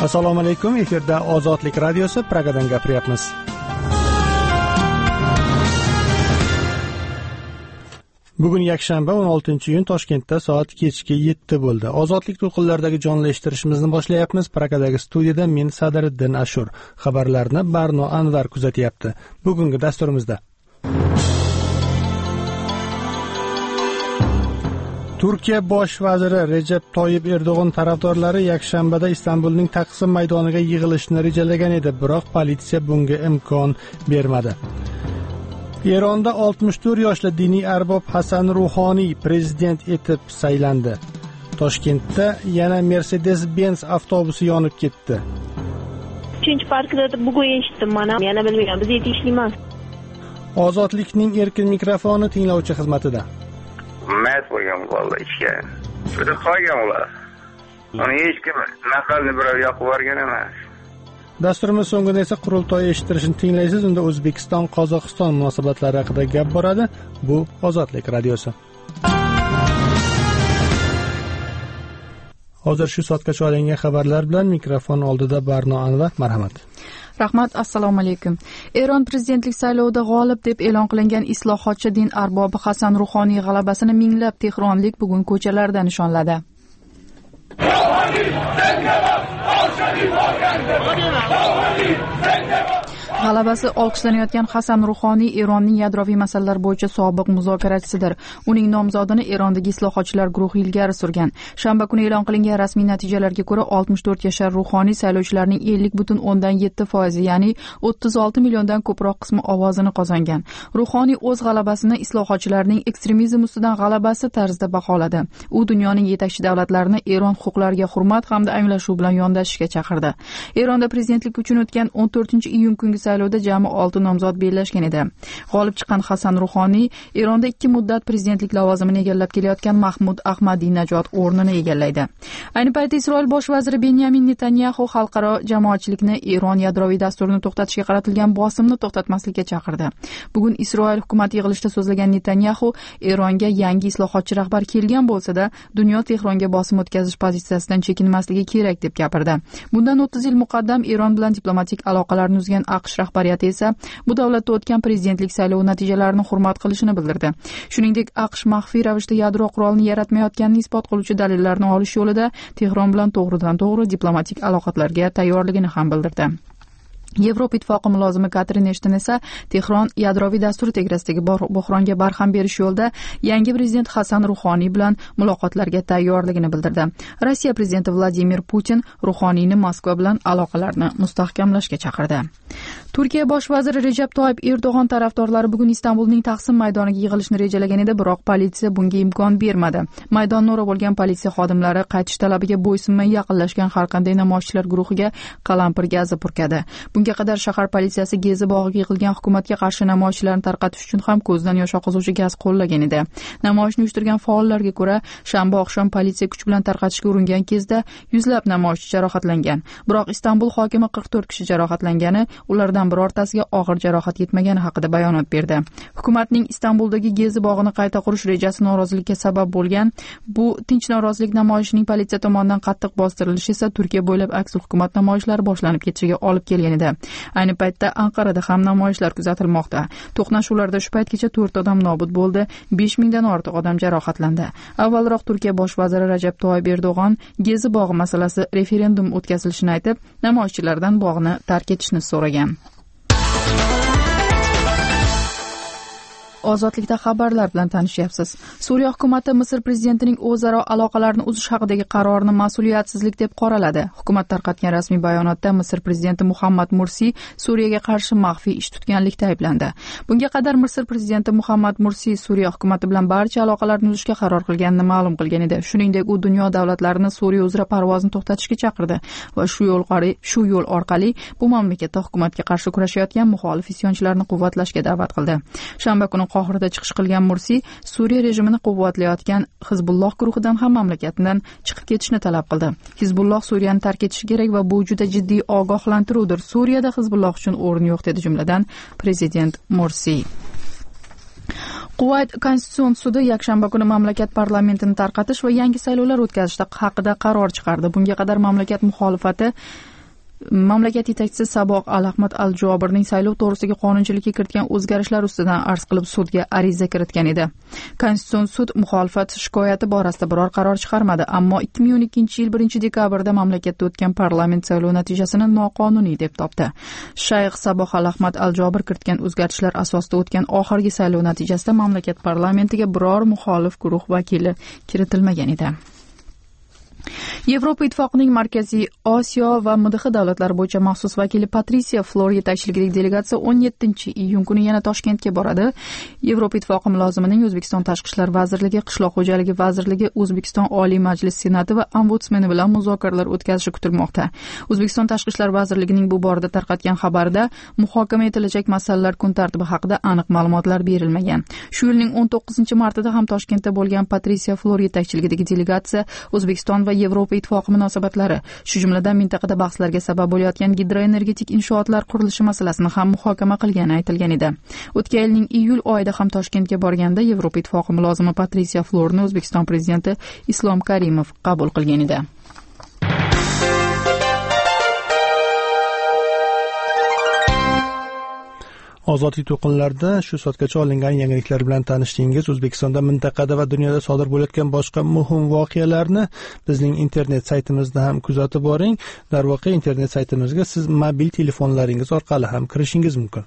Assalomu alaykum. Efirda Ozodlik radiosi, Pragadan gapiryapmiz. Bugun yakshanba 16-iyun, Toshkentda soat kechki 7 bo'ldi. Ozodlik to'lqinlaridagi jonli eshittirishimizni boshlayapmiz. Pragadagi studiyada men Sadiriddin Ashur. Xabarlarni Barno Anvar kuzatyapti. Bugungi dasturimizda Turkiya bosh vaziri Recep Tayyip Erdo'g'an tarafdorlari yakshanbada Istanbulning Taqsim maydoniga yig'ilishni rejalagan edi, biroq politsiya bunga imkon bermadi. Eronda 64 yoshli diniy arbob Hasan Ruhoniy prezident etib saylandi. Toshkentda yana Mercedes-Benz avtobusi yonib ketdi. 3-parkda bugun eshitdim mana. Yana bilmayman, biz yetishlaymiz. Ozodlikning erkin mikrofoni tinglovchi xizmatida. Mast bo'lgan bola ishga. Juda qolgan ular. Uni hech kim naqalni birov yoqib yuborgan emas. Dasturimiz so'ngida esa qurultoy eshittirishni tinglaysiz. Unda O'zbekiston-Qozog'iston munosabatlari haqida gap boradi. Bu Ozodlik radiosi. Hozir shu soatgacha olingan xabarlar bilan mikrofon oldida Barno Anvar, marhamat. Rahmat, assalomu alaykum. Eron prezidentlik saylovida g'olib deb e'lon qilingan islohotchi din arbobi Hasan Ruhoniy g'alabasini minglab tehronlik bugun ko'chalarda nishonladi. G'alabasi olqishlanayotgan Hasan Ruhoniy Eronning yadroviy masalalar bo'yicha sobiq muzokarachisidir. Uning nomzodini Erondagi islohotchilar guruhi ilgari surgan. Shanba kuni e'lon qilingan rasmiy natijalarga ko'ra 64 yashar Ruhoniy saylovchilarning 50.7%, ya'ni 36 milliondan ko'proq qismi ovozini qozongan. Ruhoniy o'z g'alabasini islohotchilarning ekstremizm ustidan g'alabasi tarzida baholadi. U dunyoning yetakchi davlatlarini Eron huquqlariga hurmat hamda anglashuv bilan yondashishga chaqirdi. Eronda prezidentlik uchun o'tgan 14-iyun kungi saylovda jami 6 nomzod bellashgan edi. G'olib chiqqan Hasan Ruhoniy Eronda 2 muddat prezidentlik lavozimini egallab kelayotgan Mahmud Ahmadinajod o'rnini egallaydi. Ayni paytda Isroil bosh vaziri Benyamin Netanyahu xalqaro jamoatchilikni Eron yadroviy dasturini to'xtatishga qaratilgan bosimni to'xtatmaslikka chaqirdi. Bugun Isroil hukumat yig'ilishida so'zlagan Netanyahu Eronga yangi islohotchi rahbar kelgan bo'lsa-da, dunyo Tehronga bosim o'tkazish pozitsiyasidan chekinmasligi kerak deb gapirdi. Bundan 30 yil muqaddam Eron bilan diplomatik aloqalarni uzgan AQSh rahbariyati esa bu davlatda o'tgan prezidentlik saylovi natijalarini hurmat qilishini bildirdi. Shuningdek, AQSh maxfiy ravishda yadro qurolini yaratmayotganini isbot qiluvchi dalillarni olish yo'lida Tehron bilan to'g'ridan-to'g'ri diplomatik aloqalarga tayyorligini ham bildirdi. Yevropa ittifoqi mulozimi Katrin Eshton esa Tehron yadroviy dasturi tegrasidagi buhronga barham berish yo'lida yangi prezident Hasan Ruhoniy bilan muloqotlarga tayyorligini bildirdi. Rossiya prezidenti Vladimir Putin Ruhoniyni Moskva bilan aloqalarni mustahkamlashga chaqirdi. Turkiya bosh vaziri Recep Tayyip Erdo'g'an tarafdorlari bugun Istanbulning Taqsim maydoniga yig'ilishni rejalagan edi, biroq politsiya bunga imkon bermadi. Maydonni o'rab olgan politsiya xodimlari qaytish talabiga bo'ysunmay yaqinlashgan har qanday namoyishchilar guruhiga qalampir gazi purkadi. Bunga qadar shahar politsiyasi Gezi bog'iga yig'ilgan hukumatga qarshi namoyishchilarni tarqatish uchun ham ko'zdan yosh oqizuvchi gaz qo'llagan edi. Namoyishni uyushtirgan faollarga ko'ra, shanba oqshom politsiya kuch bilan tarqatishga uringan kezda yuzlab namoyishchi jarohatlangan. Biroq Istanbul hokimi 44 kishi jarohatlangani, ulardan birortasiga og'ir jarohat yetmagani haqida bayonot berdi. Hukumatning Istanbuldagi Gezi bog'ini qayta qurish rejasi norozilikka sabab bo'lgan. Bu tinch norozilik namoyishining politsiya tomonidan qattiq bostirilishi esa Turkiya bo'ylab aks hukumat namoyishlari boshlanib ketishiga olib kelgan edi. Ayni paytda Anqarada ham namoyishlar kuzatilmoqda. To'qnashuvlarda shu paytgacha 4 odam nobud bo'ldi, 5000 dan ortiq odam jarohatlandi. Avvalroq Turkiya bosh vaziri Recep Tayyip Erdo'g'an Gezi bog'i masalasi referendum o'tkazilishini aytib, namoyishchilardan bog'ni tark etishni so'ragan. Ozodlikda xabarlar bilan tanishyapsiz. Suriya hukumati Misr prezidentining o'zaro aloqalarni uzish haqidagi qarorini mas'uliyatsizlik deb qoraladi. Hukumat tarqatgan rasmiy bayonotda Misr prezidenti Muhammad Mursi Suriyaga qarshi maxfiy ish tutganlikda ayblandi. Bunga qadar Misr prezidenti Muhammad Mursi Suriya hukumati bilan barcha aloqalarni uzishga qaror qilganini ma'lum qilgan edi. Shuningdek, u dunyo davlatlarini Suriya uzra parvozni to'xtatishga chaqirdi va shu yo'l orqali bu mamlakatda hukumatga qarshi kurashayotgan muxolif isyonchilarni quvvatlashga da'vat qildi. Shanba kuni Qohirada chiqish qilgan Mursi Suriya rejimini quvvatlayotgan Hizbulloh guruhidan ham mamlakatdan chiqib ketishni talab qildi. Hizbulloh Suriyani tark etishi kerak va bu juda jiddiy ogohlantiruvdir. Suriyada Hizbulloh uchun o'rin yo'q dedi jumladan prezident Mursi. Kuvayt Konstitutsion sudi yakshanba kuni mamlakat parlamentini tarqatish va yangi saylovlar o'tkazish haqida qaror chiqardi. Bunga qadar mamlakat muxolifati Mamlakat yetakchisi Saboq Al-Ahmad Al-Jobirning saylov to'g'risidagi qonunchilikka kiritgan o'zgarishlar ustidan arz qilib sudga ariza kiritgan edi. Konstitutsion sud muxolifat shikoyati borasida biror qaror chiqarmadi, ammo 2012-yil 1-dekabrda mamlakatda o'tgan parlament saylov natijasini noqonuniy deb topdi. Shayx Saboq Al-Ahmad Al-Jobir kiritgan o'zgarishlar asosida o'tgan oxirgi saylov natijasida mamlakat parlamentiga biror muxolif guruh vakili kiritilmagan edi. Yevropa Ittifoqining Markaziy Osiyo va MDH davlatlari bo'yicha maxsus vakili Patricia Flor yetakchiligidagi delegatsiya 17-iyun kuni yana Toshkentga boradi. Yevropa Ittifoqi mulozimining O'zbekiston Tashqi ishlar vazirligi, Qishloq xo'jaligi vazirligi, O'zbekiston Oliy Majlis Senati va ombudsmeni bilan muzokaralar o'tkazishi kutilmoqda. O'zbekiston Tashqi ishlar vazirligining bu borada tarqatgan xabarida muhokama etilajak masalalar kun tartibi haqida aniq ma'lumotlar berilmagan. Shu yilning 19-martida ham Toshkentda bo'lgan Patricia Flor yetakchiligidagi delegatsiya O'zbekiston va Yevropa Ittifoqi munosabatlari, shu jumladan mintaqada bahslarga sabab bo'layotgan gidroenergetik inshootlar qurilishi masalasini ham muhokama qilgani aytilgan edi. O'tgan yilning iyul oyida ham Toshkentga borganda Yevropa Ittifoqi mulozimi Patricia Florni O'zbekiston prezidenti Islom Karimov qabul qilgan edi. Ozodlik to'qinlarida shu soatgacha olingan yangiliklar bilan tanishdingiz. O'zbekistonda, mintaqada va dunyoda sodir bo'layotgan boshqa muhim voqealarni bizning internet saytimizda ham kuzatib boring. Darvoqe, internet saytimizga siz mobil telefonlaringiz orqali ham kirishingiz mumkin.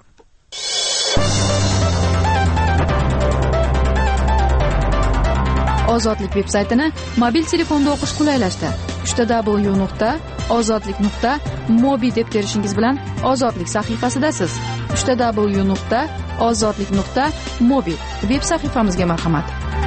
Ozodlik veb-saytini mobil telefonda o'qish qulaylashdi. www.ozodlik.mobi deb terishingiz bilan Ozodlik sahifasidasiz. www.ozodlik.mobi veb sahifamizga marhamat.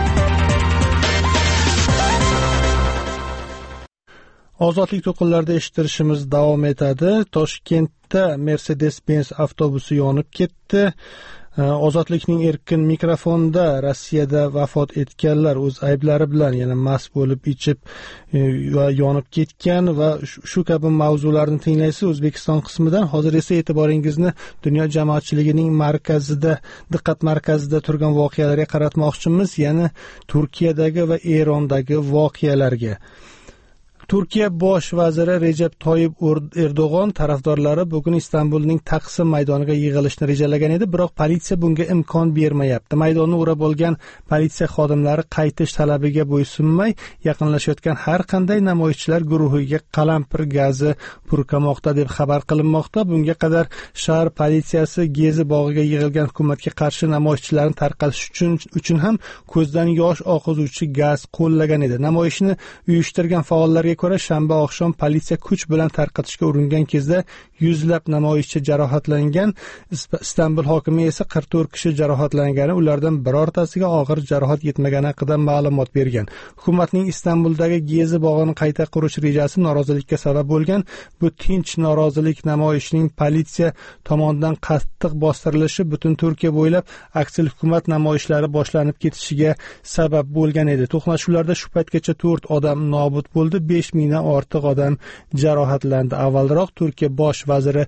Ozodlik to'qinlarida eshittirishimiz davom etadi. Toshkentda Mercedes-Benz avtobusi yonib ketdi. Ozodlikning erkin mikrofonda Rossiyada vafot etganlar o'z ayblari bilan yana mast bo'lib ichib va yonib ketgan va shu kabi mavzularni tinglaysiz O'zbekiston qismidan. Hozir esa e'tiboringizni dunyo jamoatchiligining diqqat markazida turgan voqealarga qaratmoqchimiz, ya'ni Turkiyadagi va Erondagi voqealarga. Turkiya bosh vaziri Recep Toyyip Erdo'g'on tarafdorlari bugun Istanbulning Taqsim maydoniga yig'ilishni rejalagan edi, biroq politsiya bunga imkon bermayapti. Maydonni o'rab olgan politsiya xodimlari qaytish talabiga bo'ysunmay, yaqinlashayotgan har qanday namoyishchilar guruhiga qalampir gazi purkamoqda deb xabar qilinmoqda. Bunga qadar shahar politsiyasi Gezi bog'iga yig'ilgan hukumatga qarshi namoyishchilarni tarqatish uchun ham ko'zdan yosh oqizuvchi gaz qo'llagan edi. Namoyishni uyushtirgan faollarga ko'ra, shanba oqshom politsiya kuch bilan tarqatishga uringan kezda yuzlab namoyishchi jarohatlangan. Istanbul hokimi esa 44 kishi jarohatlangani, ulardan birortasiga og'ir jarohat yetmagani haqida ma'lumot bergan. Hukumatning Istanbuldagi Gezi bog'ini qayta qurish rejasi norozilikka sabab bo'lgan. Bu tinch norozilik namoyishining politsiya tomonidan qattiq bostirilishi butun Turkiya bo'ylab aksil hukumat namoyishlari boshlanib ketishiga sabab bo'lgan edi. To'qnashuvlarda shu paytgacha 4 odam nobud bo'ldi, 5 mingdan ortiq odam jarohatlandi. Avvalroq Turkiya bosh vaziri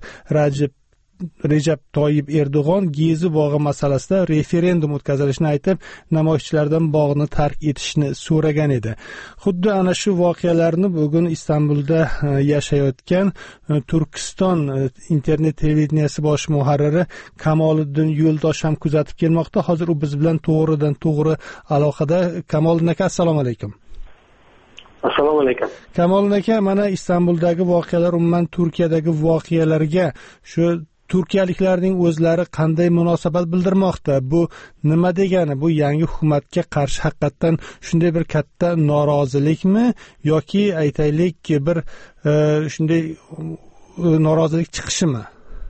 Recep Toyyip Erdo'g'on Gezi bog'i masalasida referendum o'tkazilishini aytib, namoyishchilardan bog'ni tark etishni so'ragan edi. Xuddi ana shu voqealarni bugun Istanbulda yashayotgan Turkiston internet televideniyasi bosh muharriri Kamoliddin Yo'ldosh ham kuzatib kelmoqda. Hozir u biz bilan to'g'ridan to'g'ri aloqada. Kamoliddin aka, assalomu alaykum. Assalomu alaykum. Kamoliddin aka, mana Istanbuldagi voqealar umuman Turkiyadagi voqealarga shu turkiyaliklarning o'zlari qanday munosabat bildirmoqda? Bu nima degani? Bu yangi hukumatga qarshi haqiqatan shunday bir katta norozilikmi yoki aytaylik bir shunday norozilik chiqishimi?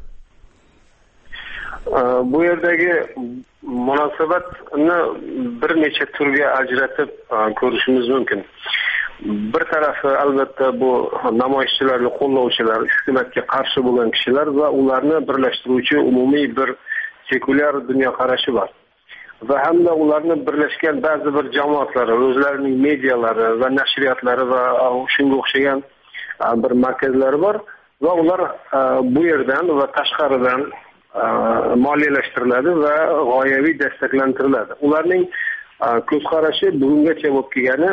Bu yerdagi munosabatni bir necha turga ajratib ko'rishimiz mumkin. Bir tarafi albatta bu namoyishchilarni qo'llovchilar, hukumatga qarshi bo'lgan kishilar va ularni birlashtiruvchi umumiy bir sekulyar dunyoqarashi bor. Va hamda ularni birlashgan ba'zi bir jamoatlari, o'zlarining medialari va nashriyotlari va shunga o'xshagan bir markazlari bor va ular bu yerdan va tashqaridan moliyalashtiriladi va g'oyaviy destaklantiriladi. Ularning ko'z qarashi bugungacha bo'lib kelgani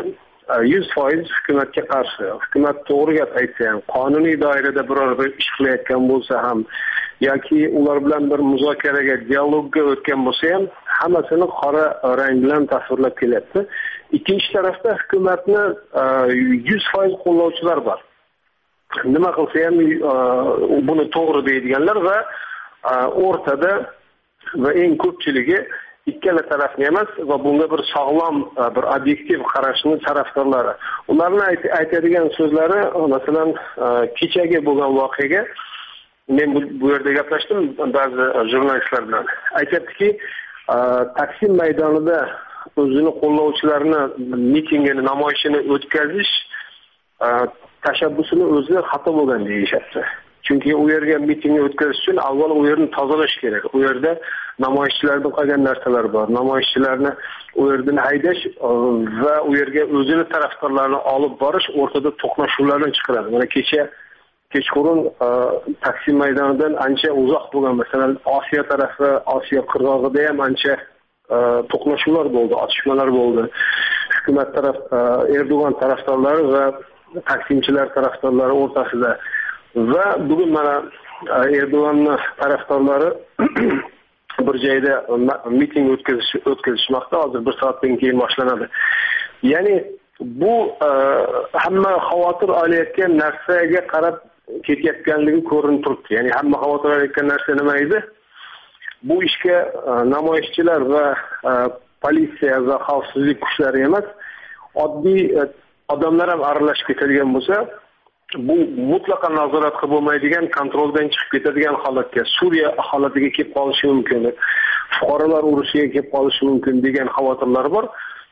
100% hukumatga qarshi. Hukumat to'g'ri gap aytsa ham, qonuniy doirada biror bir ish qilayotgan bo'lsa ham yoki ular bilan bir muzokaraga, dialogga o'tgan bo'lsa ham, hammasini qora rang bilan tasvirlab kelyapti. Ikkinchi tarafda hukumatni 100% qo'llovchilar bor. Nima qilsa ham buni to'g'ri deydiganlar va o'rtada va eng ko'pchiligi ikkala tarafni emas va bunga bir sog'lom, bir obyektiv qarashni tarafdorlari. Ularning aytadigan so'zlari, masalan, kechagi bo'lgan voqeaga men bu yerda gaplashdim ba'zi jurnalistlar bilan. Aytibdiki, Taksim maydonida o'zini qo'llovchilarini mitingini, namoyishini o'tkazish tashabbusini o'zi xato bo'lgan deyishyapti. Chunki u yerga mitingni o'tkazish uchun avval u yerni tozalash kerak. U yerda namoyishchilarning qolgan narsalar bor. Namoyishchilarni u yerdan haydash va u yerga o'zini tarafdorlarini olib borish o'rtada to'qnashuvlardan chiqaradi. Mana kechqurun Taksim maydonidan ancha uzoq bo'lgan, masalan, Osiyo tarafi, Osiyo qirg'og'ida ham ancha to'qnashuvlar bo'ldi, otishmalar bo'ldi. Hukumat taraf Erdo'g'an tarafdorlari va taksimchilar tarafdorlari o'rtasida. Va bugun mana Erdo'g'anning tarafdorlari bir joyda miting o'tkazishmoqda. Hozir 1 soatdan keyin boshlanadi. Ya'ni bu hamma xavotir olayotgan narsaga qarab ketayotganligi ko'rinib turibdi. Ya'ni hamma xavotir olayotgan narsa nima edi? Bu ishga namoyishchilar va politsiya va xavfsizlik kuchlari emas, oddiy odamlar ham aralashib ketadigan bo'lsa, bu mutlaqo nazoratga bo'lmaydigan, kontroldan chiqib ketadigan holatga, Suriya holatiga kelib qolishi mumkin, fuqarolar urushiga kelib qolishi mumkin degan xavotirlar bor.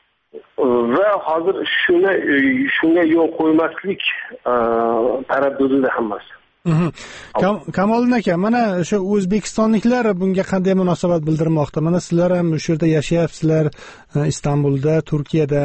Va hozir shunga yo'l qo'ymaslik taraddudida hammasi. Kamoliddin aka, mana o'sha o'zbekistonliklar bunga qanday munosabat bildirmoqda? Mana sizlar ham shu yerda yashayapsizlar, Istanbulda, Turkiyada.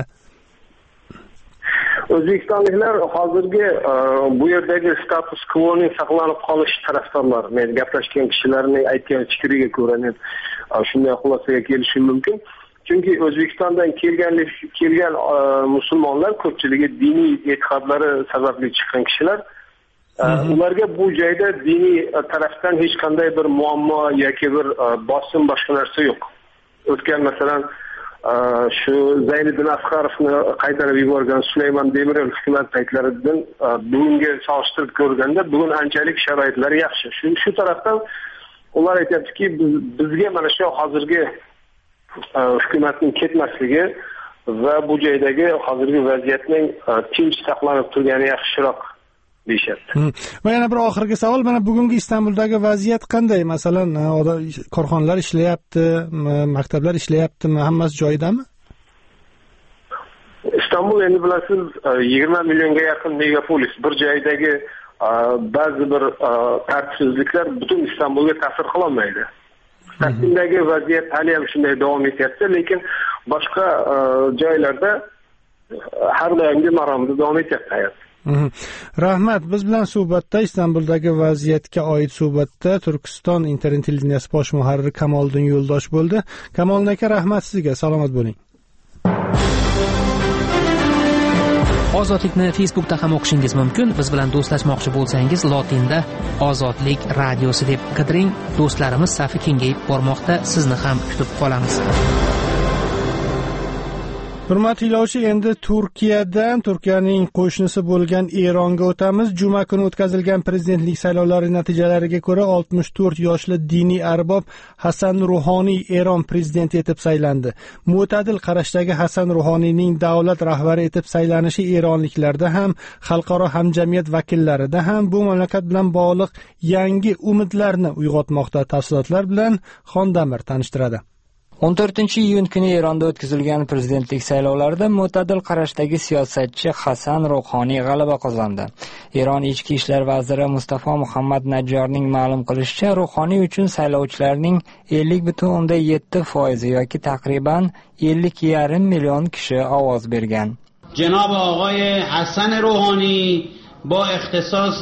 O'zbekistonliklar hozirgi bu yerdagi status quo'ning saqlanib qolish tarafdorlari. Men gaplashgan kishilarning aytgan fikriga ko'ra men shunday xulosaga kelishim mumkin. Chunki O'zbekistondan kelgan musulmonlar ko'pchiligi diniy e'tiqodlari sababli chiqqan kishilar. Ularga bu joyda diniy tarafdan hech qanday bir muammo yoki bir bosim boshqa narsa yo'q. O'tgan masalan shu Zayniddin Asqarovni qaytarib yuborgan Sulaymon Demirel hukumat paytlaridan bugunga solishtirib ko'rganda bugun anchalik sharoitlar yaxshi. Shu tarafdan ular aytadiki, bizga mana shu hozirgi hukumatning ketmasligi va bu joydagi hozirgi vaziyatning tinch saqlanib turgani yaxshiroq deyishyapti. Va yana bir oxirgi savol, mana bugungi Istanbuldagi vaziyat qanday? Masalan, korxonalar ishlayapti, maktablar ishlayaptimi, hammasi joyidami? Istanbul endi bilasiz 20 millionga yaqin megapolis. Bir joydagi ba'zi bir tartibsizliklar butun Istanbulga ta'sir qila olmaydi. Taksimdagi vaziyat hali ham shunday davom etyapti, lekin boshqa joylarda har doimgi maromda davom etyapti hayot. Rahmat, biz bilan suhbatda Istanbuldagi vaziyatga oid suhbatda Turkiston internet televideniyasi bosh muharriri Kamoliddin Yo'ldosh bo'ldi. Kamoliddin aka, rahmat sizga, salomat bo'ling. Ozodlikni Facebookda ham o'qishingiz mumkin. Biz bilan do'stlashmoqchi bo'lsangiz, lotinda Ozodlik radiosi deb qidiring. Do'stlarimiz safi kengayib bormoqda. Sizni ham kutib qolamiz. Hurmatli tinglovchi, endi Turkiyaning qo'shnisi bo'lgan Eronga o'tamiz. Juma kuni o'tkazilgan prezidentlik saylovlari natijalariga ko'ra 64 yoshli diniy arbob Hasan Ruhoniy Eron prezidenti etib saylandi. Mo'tadil qarashdagi Hasan Ruhoniyning davlat rahbari etib saylanishi eronliklarda ham, xalqaro hamjamiyat vakillarida ham bu mamlakat bilan bog'liq yangi umidlarni uyg'otmoqda. Tafsilotlar bilan Xondamir tanishtiradi. 14-iyun kuni Eronda o'tkazilgan prezidentlik saylovlarida mo'tadil qarashdagi siyosatchi Hasan Ruhoniy g'alaba qozondi. Eron ichki ishlar vaziri Mustafa Muhammad Najjarning ma'lum qilishicha, Ruhoniy uchun saylovchilarning 50.7% yoki taqriban 50,5 million kishi ovoz bergan. Janob og'ay Hasan Ruhoniy با اختصاص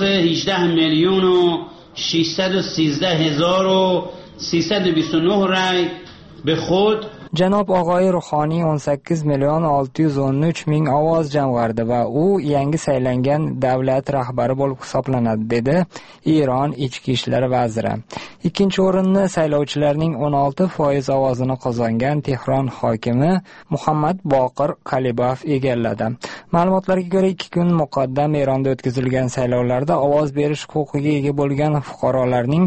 18,613,329 رای به خود Janob Og'oy Ruhoniy 18,613,000 ovoz jamg'ardi va u yangi saylangan davlat rahbari bo'lib hisoblanadi, dedi Eron ichki ishlar vaziri. Ikkinchi o'rinni saylovchilarning 16% ovozini qozongan Tehron hokimi Muhammad Boqir Kalibaf egalladi. Ma'lumotlarga ko'ra, 2 kun muqaddam Eronda o'tkazilgan saylovlarda ovoz berish huquqiga ega bo'lgan fuqarolarning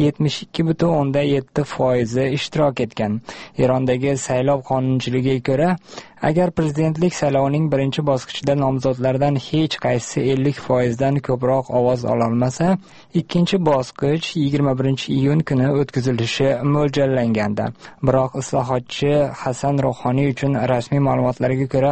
72,7% ishtirok etgan. Erondagi saylov qonunchiligiga ko'ra, agar prezidentlik saylovining birinchi bosqichida nomzodlardan hech qaysi 50% dan ko'proq ovoz ola olmasa, ikkinchi bosqich 21-iyun kuni o'tkazilishi mo'ljallangandi. Biroq islohotchi Hasan Ruhoniy uchun rasmiy ma'lumotlarga ko'ra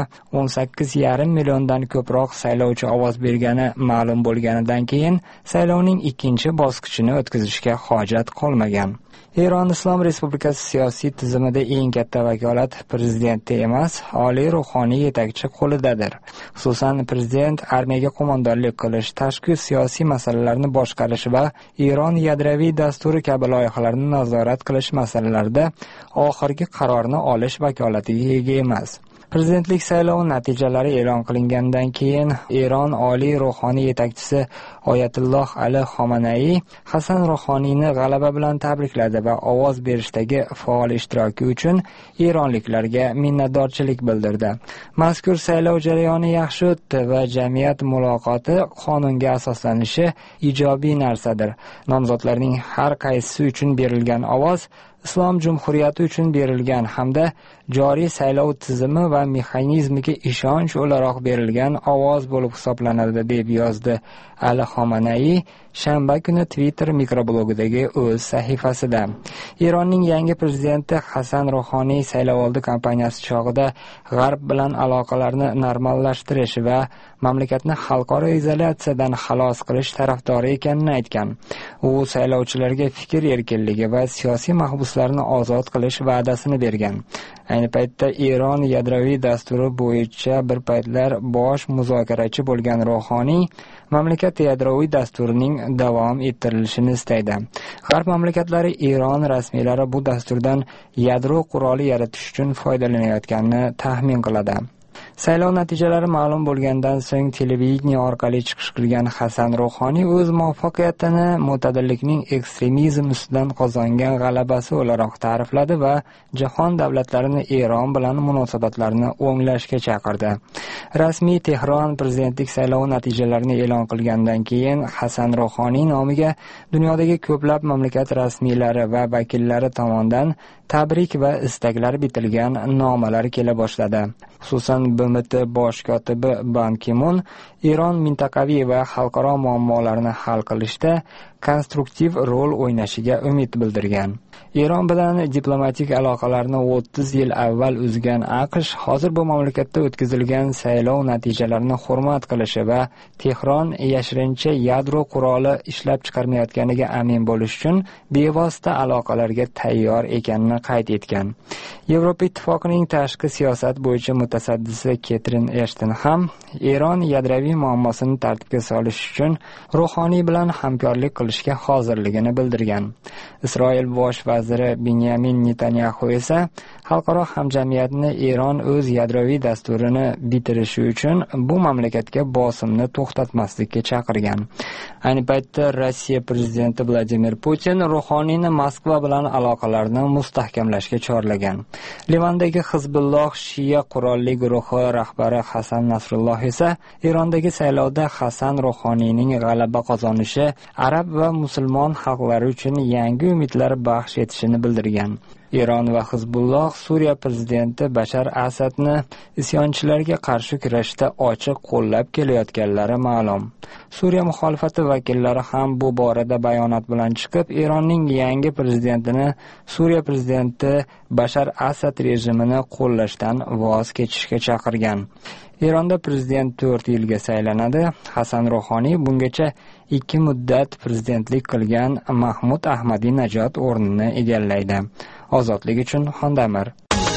18,5 milliondan ko'proq saylovchi ovoz bergani ma'lum bo'lganidan keyin saylovning ikkinchi bosqichini o'tkazishga hojat qolmagan. Eron Islom Respublikasi siyosiy tizimida eng katta vakolat prezidentda emas, Oliy ruhoniy yetakchi qo'lidadir. Xususan, prezident armiyaga qo'mondonlik qilish, tashqi siyosiy masalalarni boshqarish va Eron yadroviy dasturi kabi loyihalarni nazorat qilish masalalarida oxirgi qarorni olish vakolatiga ega emas. Prezidentlik saylovi natijalari e'lon qilingandan keyin Eron oliy ruhoniy yetakchisi Oyatulloh Ali Xomanaiy Hasan Ruhoniyni g'alaba bilan tabrikladi va ovoz berishdagi faol ishtiroki uchun eronliklarga minnatdorchilik bildirdi. Mazkur saylov jarayoni yaxshi o'tdi va jamiyat muloqoti qonunga asoslanishi ijobiy narsadir. Nomzodlarning har qaysisi uchun berilgan ovoz Islom Jumhuriyati uchun berilgan hamda joriy saylov tizimi va mexanizmiga ishonch o'laroq berilgan ovoz bo'lib hisoblanadi, deb yozdi Ali Xomanaiy shanba kuni Twitter mikroblogidagi o'z sahifasida. Eronning yangi prezidenti Hasan Ruhoniy saylovoldi kampaniyasi chog'ida G'arb bilan aloqalarni normallashtirish va mamlakatni xalqaro izolyatsiyadan xalos qilish tarafdori ekanini aytgan. U saylovchilarga fikr erkinligi va siyosiy mahbuslarni ozod qilish va'dasini bergan. Ayni paytda Eron yadroviy dasturi bo'yicha bir paytlar bosh muzokarachi bo'lgan Ruhoniy mamlakat yadroviy dasturining davom ettirilishini istaydi. G'arb mamlakatlari Eron rasmiylari bu dasturdan yadro quroli yaratish uchun foydalanayotganini taxmin qiladi. Saylov natijalari ma'lum bo'lgandan so'ng televideniye orqali chiqish qilgan Hasan Ruhoniy o'z muvaffaqiyatini mo'tadillikning ekstremizm ustidan qozongan g'alabasi o'laroq ta'rifladi va jahon davlatlarini Eron bilan munosabatlarni o'nglashga chaqirdi. Rasmiy Tehron prezidentlik saylovi natijalarini e'lon qilgandan keyin Hasan Ruhoniy nomiga dunyodagi ko'plab mamlakat rasmiylari va vakillari tomonidan tabrik va istaklar bitilgan nomalar kela boshladi. Xususan BMT bosh kotibi Ban Ki-mun Eron mintaqaviy va xalqaro muammolarni hal qilishda konstruktiv rol o'ynashiga umid bildirgan. Eron bilan diplomatik aloqalarni 30 yil avval uzgan AQSh hozir bu mamlakatda o'tkazilgan saylov natijalarini hurmat qilishi va Tehron yashirincha yadro quroli ishlab chiqarmayotganiga amin bo'lish uchun bevosita aloqalarga tayyor ekanini qayd etgan. Yevropa Ittifoqining tashqi siyosat bo'yicha mutasaddisi Ketrin Eshton ham Eron yadroviy muammosini tartibga solish uchun Ruhoniy bilan hamkorlik qilishga hozirligini bildirgan. Isroil bosh vaziri Benyamin Netanyahu esa xalqaro hamjamiyatni Eron o'z yadroviy dasturini bitirishi uchun bu mamlakatga bosimni to'xtatmaslikka chaqirgan. Ayni paytda Rossiya prezidenti Vladimir Putin Ruhoniyni Moskva bilan aloqalarni mustahkamlashga chorlagan. Livandagi Hizbulloh Shiya qurolli guruhi rahbari Hasan Nasrulloh esa Erondagi saylovda Hasan Ruhoniyning g'alaba qozonishi arab va musulmon xalqlari uchun yangi umidlar baxsh etishini bildirgan. Eron va Hizbulloh Suriya prezidenti Bashar Asadni isyonchilarga qarshi kurashda ochiq qo'llab kelayotganlari ma'lum. Suriya muxolifati vakillari ham bu borada bayonot bilan chiqib, Eronning yangi prezidentini Suriya prezidenti Bashar Asad rejimini qo'llashdan voz kechishga chaqirgan. Eronda prezident 4 yilga saylanadi. Hasan Ruhoniy bungacha 2 muddat prezidentlik qilgan Mahmud Ahmadinajod o'rnini egallaydi. Ozodlik uchun Xondamir.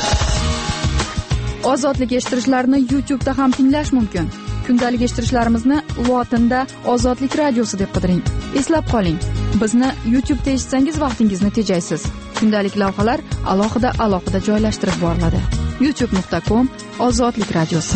Ozodlik eshittirishlarni YouTube'da ham tinglash mumkin. Kundalik eshittirishlarimizni lotinda Ozodlik radiosi deb qidiring. Eslab qoling, bizni YouTube'da eshitsangiz vaqtingizni tejaysiz. kundalik lavhalar alohida joylashtirib boriladi. youtube.com Ozodlik radiosi.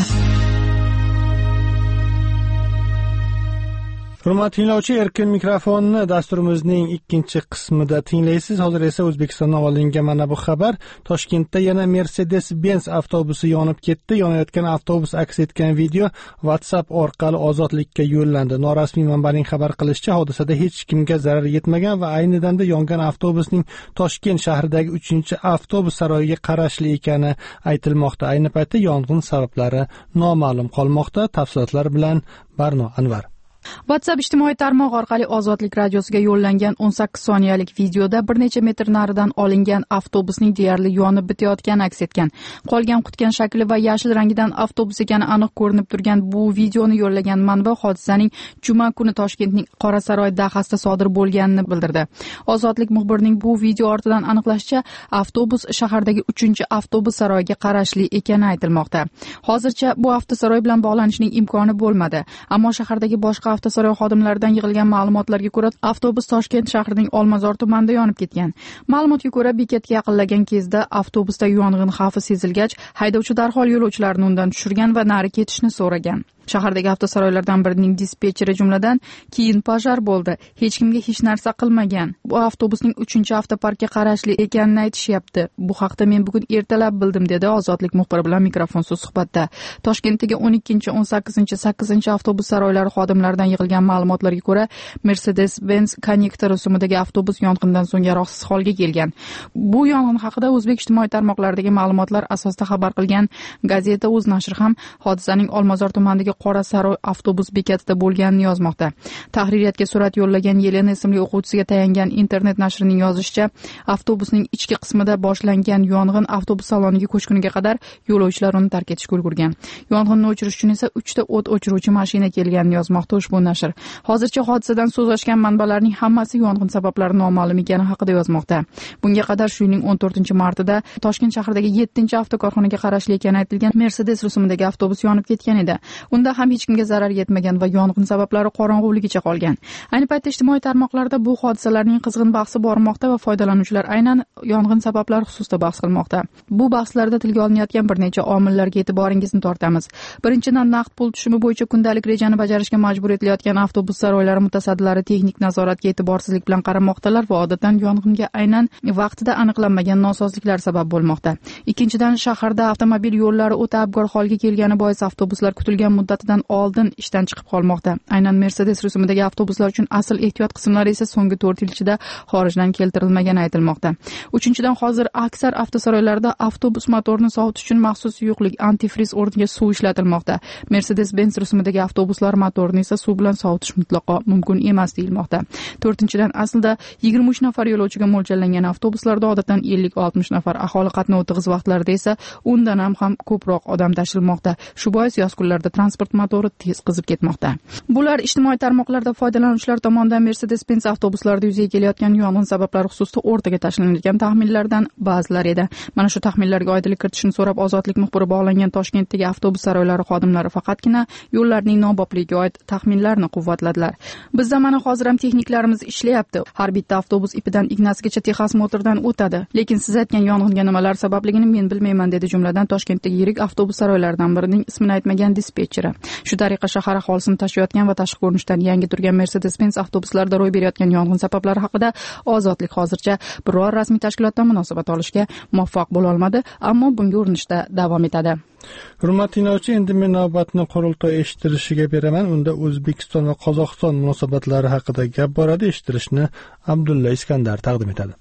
Hurmatli tinglovchi, erkin mikrofonni dasturimizning ikkinchi qismida tinglaysiz. Hozir esa O'zbekistondan olingan mana bu xabar. Toshkentda yana Mercedes-Benz avtobusi yonib ketdi. Yonayotgan avtobus aks etgan video WhatsApp orqali Ozodlikka yo'llandi. Norasmiy manbaning xabar qilishicha, hodisada hech kimga zarar yetmagan va ayni damda yongan avtobusning Toshkent shahridagi 3-avtobus saroyiga qarashli ekani aytilmoqda. Ayni paytda yong'in sabablari noma'lum qolmoqda. Tafsilotlar bilan Barno Anvar. WhatsApp ijtimoiy tarmog'i orqali Ozodlik radiosiga yo'llangan 18 soniyalik videoda bir necha metr naridan olingan avtobusning deyarli yonib bitayotgani aks etgan. Qolgan qutgan shakli va yashil rangidan avtobus ekani aniq ko'rinib turgan bu videoni yo'llagan manba hodisaning juma kuni Toshkentning Qorasaroy dahasida sodir bo'lganini bildirdi. Ozodlik muxbirining bu video ortidan aniqlashicha, avtobus shahardagi 3-avtobus saroyiga qarashli ekani aytilmoqda. Hozircha bu avtosaroy bilan bog'lanishning imkoni bo'lmadi, ammo shahardagi boshqa avtosaroy xodimlaridan yig'ilgan ma'lumotlarga ko'ra, avtobus Toshkent shahrining Olmazor tumanida yonib ketgan. Ma'lumotga ko'ra, bekatga yaqinlagan kezda avtobusda yong'in xavfi sezilgach, haydovchi darhol yo'lovchilarni undan tushirgan va nari ketishni so'ragan. Shahardagi avtosaroylardan birining dispetcheri jumladan keyin pojar bo'ldi. Hech kimga hech narsa qilmagan. Bu avtobusning 3-avtoparkka qarashli ekanini aytishyapti. Bu haqda men bugun ertalab bildim, dedi Ozodlik muxbiri bilan mikrofonsiz suhbatda. Toshkentdagi 12, 18, 8-avtobus saroylari xodimlaridan yig'ilgan ma'lumotlarga ko'ra, Mercedes-Benz Connector rusumidagi avtobus yong'indan so'ng yaroqsiz holga kelgan. Bu yong'in haqida o'zbek ijtimoiy tarmoqlaridagi ma'lumotlar asosida xabar qilgan gazeta O'z nashri ham hodisaning Olmazor tumanidagi Qorasaroy avtobus bekatida bo'lganini yozmoqda. Tahririyatga surat yo'llagan Yelena ismli o'quvchisiga tayangan internet nashrining yozishicha, avtobusning ichki qismida boshlangan yong'in avtobus saloniga ko'chguniga qadar yo'lovchilar uni tark etishga ulgurgan. Yong'inni o'chirish uchun esa 3 ta o't o'chiruvchi mashina kelganini yozmoqda ushbu nashr. Hozircha hodisadan so'z ochgan manbalarning hammasi yong'in sabablari noma'lum ekani haqida yozmoqda. Bunga qadar shu yilning 14-martida Toshkent shahridagi 7-avtokorxonaga qarashli ekani aytilgan Mercedes rusumidagi avtobus yonib ketgan edi. Unda ham hech kimga zarar yetmagan va yong'in sabablari qorong'uligicha qolgan. Ayni paytda ijtimoiy tarmoqlarda bu hodisalarning qizg'in bahsi bormoqda va foydalanuvchilar aynan yong'in sabablari xususida bahs qilmoqda. Bu bahslarda tilga olinayotgan bir necha omillarga e'tiboringizni tortamiz. Birinchidan, naqd pul tushumi bo'yicha kundalik rejani bajarishga majbur etilayotgan avtobus saroylari mutasaddilari texnik nazoratga e'tiborsizlik bilan qaramoqdalar va odatdan yong'inga aynan vaqtida aniqlanmagan nosozliklar sabab bo'lmoqda. Ikkinchidan, shaharda avtomobil yo'llari o'ta abgor holga kelgani bois avtobuslar kutilgan muddatidan oldin ishdan chiqib qolmoqda. Aynan Mercedes rusumidagi avtobuslar uchun asl ehtiyot qismlari esa so'nggi 4 yil ichida xorijdan keltirilmagani aytilmoqda. Uchinchidan, hozir aksar avtosaroylarda avtobus motorini sovutish uchun maxsus suyuqlik antifriz o'rniga suv ishlatilmoqda. Mercedes-Benz rusumidagi avtobuslar motorini esa suv bilan sovutish mutlaqo mumkin emas deyilmoqda. 4-dan, aslida 23 nafar yo'lovchiga mo'ljallangan avtobuslarda odatdan 50-60 nafar aholi qatnovi tig'iz vaqtlarida esa undan ham ko'proq odam tashilmoqda. Shu bois yoz kunlarida transport motori tez qizib ketmoqda. Bular ijtimoiy tarmoqlarda foydalanuvchilar tomonidan Mercedes-Benz avtobuslarida yuzaga kelayotgan yong'in sabablari xususida o'rtaga tashlanadigan taxminlardan ba'zilar edi. Mana shu taxminlarga oydinlik kiritishni so'rab Ozodlik muxbiri bog'langan Toshkentdagi avtobus saroylari xodimlari faqatgina yo'llarning nobobligiga oid taxminlarni quvvatladilar. Bizda mana hozir ham texniklarimiz ishlayapti. Har bitta avtobus ipidan ignasigacha Texas motordan o'tadi. Lekin siz aytgan yong'inga nimalar sababligini men bilmayman, dedi jumladan Toshkentdagi yirik avtobus saroylaridan birining ismini aytmagan dispetcheri. Shu tariqa shahar aholisini tashiyotgan va tashqi ko'rinishdan yangi turgan Mercedes-Benz avtobuslarida ro'y berayotgan yong'in sabablari haqida Ozodlik hozircha biror rasmiy tashkilotdan munosabat olishga muvaffaq bo'la olmadi, ammo bunga urinishda davom etadi. Hurmatli tinglovchi, endi men navbatni qurultoy eshittirishiga beraman. Unda O'zbekiston va Qozog'iston munosabatlari haqida gap boradi. Eshittirishni Abdulla Iskandar taqdim etadi.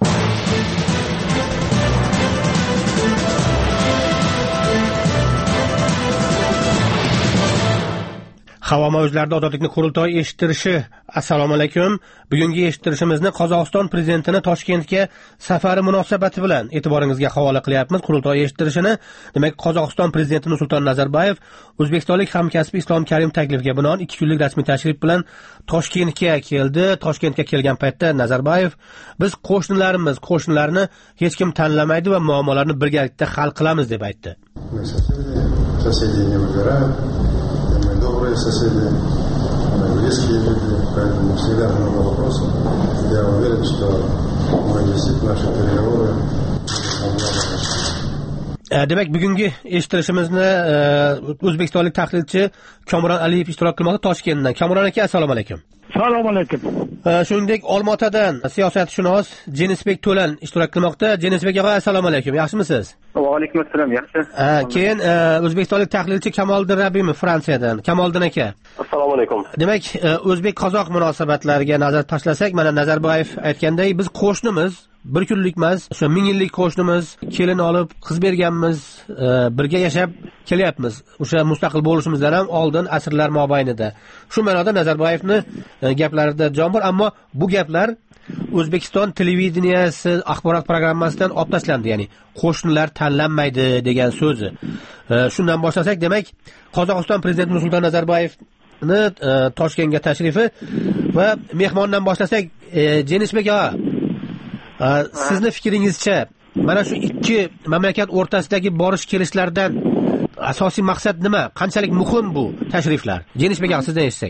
Havo mavjlarida ozodlikni qurultoy eshittirishi. Assalomu alaykum. Bugungi eshittirishimizni Qozog'iston prezidentini Toshkentga safari munosabati bilan e'tiboringizga havola qilyapmiz. Qurultoy eshittirishini, demak, Qozog'iston prezidenti Nursulton Nazarboyev o'zbekistonlik hamkasbi Islom Karimov taklifiga binoan 2 kunlik rasmiy tashrif bilan Toshkentga keldi. Toshkentga kelgan paytda Nazarboyev biz qo'shnilarni hech kim tanlamaydi va muammolarni birgalikda hal qilamiz deb aytdi. Добрые соседи, близкие люди, поэтому всегда много вопросов. Я уверен, что Demak, bugungi eshittirishimizni o'zbekistonlik tahlilchi Komron Aliyev ishtirok qilmoqda Toshkentdan. Komron aka, assalomu alaykum. Assalomu alaykum. Shuningdek, Olmaotadan siyosatshunos Jenisbek To'lan ishtirok qilmoqda. Jenisbek aka, assalomu alaykum. Yaxshimisiz? Va alaykum assalom, yaxshi. Keyin o'zbekistonlik tahlilchi Kamoliddin Rabimov Fransiyadan. Kamoliddin aka. Assalomu alaykum. Demak, o'zbek-qozoq munosabatlariga nazar tashlasak, mana Nazarboyev aytganday, biz qo'shnimiz, bir kunlik emas, o'sha 1000 yillik qo'shnimiz, kelin olib, qiz berganmiz, birga yashab kelyapmiz. O'sha mustaqil bo'lishimizdan ham oldin asrlar mobaynida. Shu ma'noda Nazarboyevni gaplarida jon bor, ammo bu gaplar O'zbekiston televideniyasi axborot programmasidan olib tashlandi, ya'ni qo'shnilar tanlanmaydi degan so'zi. Shundan boshlasak, demak, Qozog'iston prezidenti Nursulton Nazarboyevni Toshkentga tashrifi va mehmondan boshlasak, Jenisbek aka, sizni fikringizcha, mana shu ikki mamlakat o'rtasidagi borish kelishlardan asosiy maqsad nima? Qanchalik muhim bu tashriflar? Jenisbek aka, sizdan eshitsak.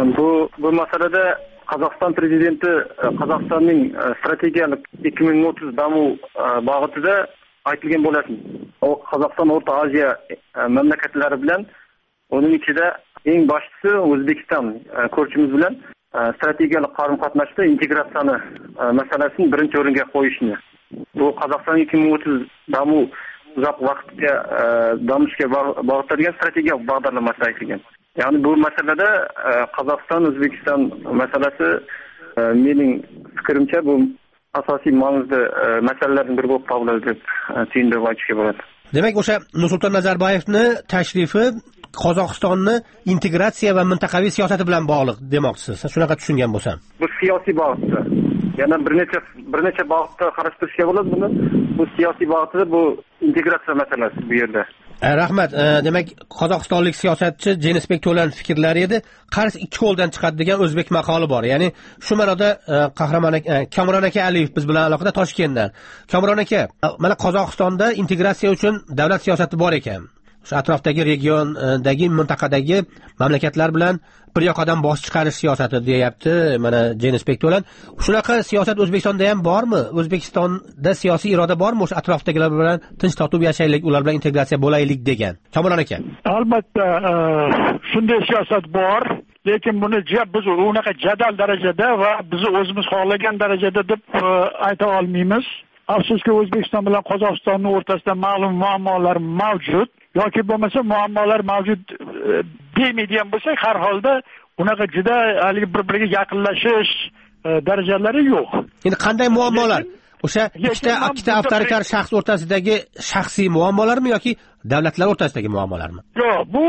Bu masalada Qozog'iston prezidenti Qozog'istonning strategiyalik 2030 damu bag'itida aytilgan bo'lasin. Qozog'iston O'rta Osiyo mamlakatlari bilan, uning ichida eng boshqisi O'zbekiston ko'rchimiz bilan strategiyalik qarim-qatnashda integratsiyani masalasini birinchi o'ringa qo'yishni. Bu Qozog'iston 2030 damu uzoq vaqtga damishga bag'ishlangan strategiya бағдарламасы aytilgan. Ya'ni bu masalada Qozog'iston O'zbekiston masalasi mening fikrimcha bu asosiy ma'nozli masalalardan biri bo'lib topiladi deb tushuntirib aytishga bo'ladi. Demak, o'sha Nursulton Nazarboyevni tashrifi Qozog'istonni integratsiya va mintaqaviy siyosati bilan bog'liq demoqchisiz. Shunaqa tushungan bo'lsam. Bu siyosiy bag'itda. Yana bir necha bag'itda qarab turishga bo'ladi buni. Bu siyosiy bag'itda bu integratsiya masalasi bu yerda. Rahmat. Demak, qozog'istonlik siyosatchi Jenisbek To'lan fikrlari edi. Qarz ikki qo'ldan chiqadi degan o'zbek maqoli bor. Ya'ni shu ma'noda qahramon Kamron aka Aliyev biz bilan aloqada Toshkentdan. Kamron aka, mana Qozog'istonda integratsiya uchun davlat siyosati bor ekan. Shu atrofdagi regiondagi mintaqadagi mamlakatlar bilan bir yoqadan bosh chiqarish siyosati deyapti mana Jenisbek To'lan. Shunaqa siyosat O'zbekistonda ham bormi? O'zbekistonda siyosiy iroda bormi o'sha atrofdagilar bilan tinch totib yashaylik, ular bilan integratsiya bo'laylik degan? Kamron aka. Albatta, shunday siyosat bor, lekin buni biz unaqa jadal darajada va biz o'zimiz xohlagan darajada deb ayta olmaymiz. Afsuski, O'zbekiston bilan Qozog'istonning o'rtasida ma'lum muammolar mavjud. Yoki bo'lmasa muammolar mavjud demaydigan bo'lsak, har holda unaqa juda bir-biriga yaqinlashish darajalari yo'q. Endi qanday muammolar? O'sha ikkita avtoritar shaxs o'rtasidagi shaxsiy muammolarmi yoki davlatlar o'rtasidagi muammolarmi? Yo'q, bu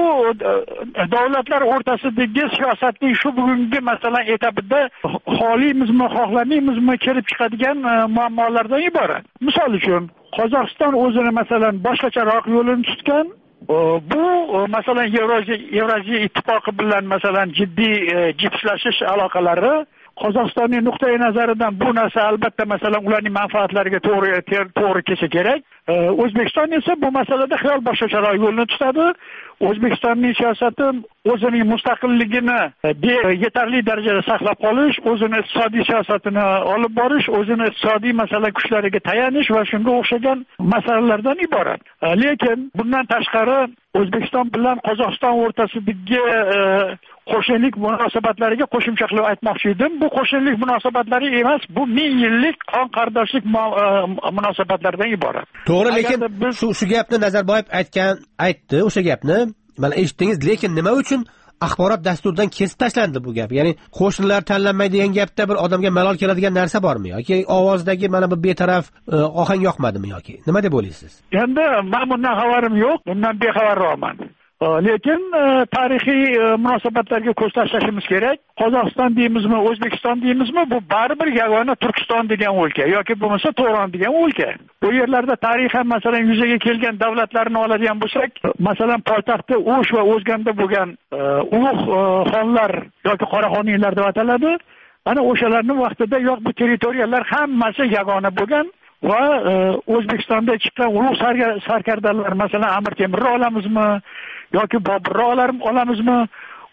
davlatlar o'rtasidagi siyosatning shu bugungi masalan etapida xohlaymizmi, xohlamaymizmi kelib chiqadigan muammolardan iborat. Misol uchun, Qozog'iston o'zini masalan boshqacharoq yo'lini tutgan. Bu masalan Yevroziya ittifoqi bilan masalan jiddiy jipslashish aloqalari Qozog'istonning nuqtai nazaridan bu narsa albatta masalan ularning manfaatlariga to'g'ri kelsa kerak. O'zbekiston esa bu masalada xiyol boshqacharoq yo'lni tutadi. O'zbekistonning siyosati o'zining mustaqilligini yetarli darajada saqlab qolish, o'zining iqtisodiy siyosatini olib borish, o'zining iqtisodiy masala kuchlariga tayanish va shunga o'xshagan masalalardan iborat. Lekin bundan tashqari O'zbekiston bilan Qozog'iston o'rtasidagi qo'shnilik munosabatlariga qo'shimcha qilib aytmoqchi edim. Bu qo'shnilik munosabatlari emas, bu 1000 yillik qon qardoshlik munosabatlaridan iborat. To'g'ri, lekin shu gapni Nazarboyev aytdi, o'sha gapni mana eshitdingiz, lekin nima uchun axborot dasturidan kesib tashlandi bu gap? Ya'ni qo'shnilar tanlanmaydi degan gapda bir odamga malol keladigan narsa bormi yoki ovozdagi mana bu betaraf ohang yoqmadimi yoki nima deb o'ylaysiz? Endi men bundan xabarim yo'q, bundan bexabarroqman. Lekin tarixiy munosabatlarga ko'z tashlashimiz kerak. Qozog'iston deymizmi, O'zbekiston deymizmi, bu baribir yagona Turkiston degan o'lka yoki bo'lmasa To'g'ron degan o'lka. Bu yerlarda tarixan masalan yuzaga kelgan davlatlarni oladigan bo'lsak, masalan poytaxtda O'sh va O'zganda bo'lgan ulug' xonlar yoki qoraxoniylar deb ataladi. Ana o'shalarning vaqtida yo'q bu territoriyalar hammasi yagona bo'lgan va O'zbekistonda chiqqan ulug' sarkardalar masalan Amir Temurni olamizmi yoki Boburni olamizmi?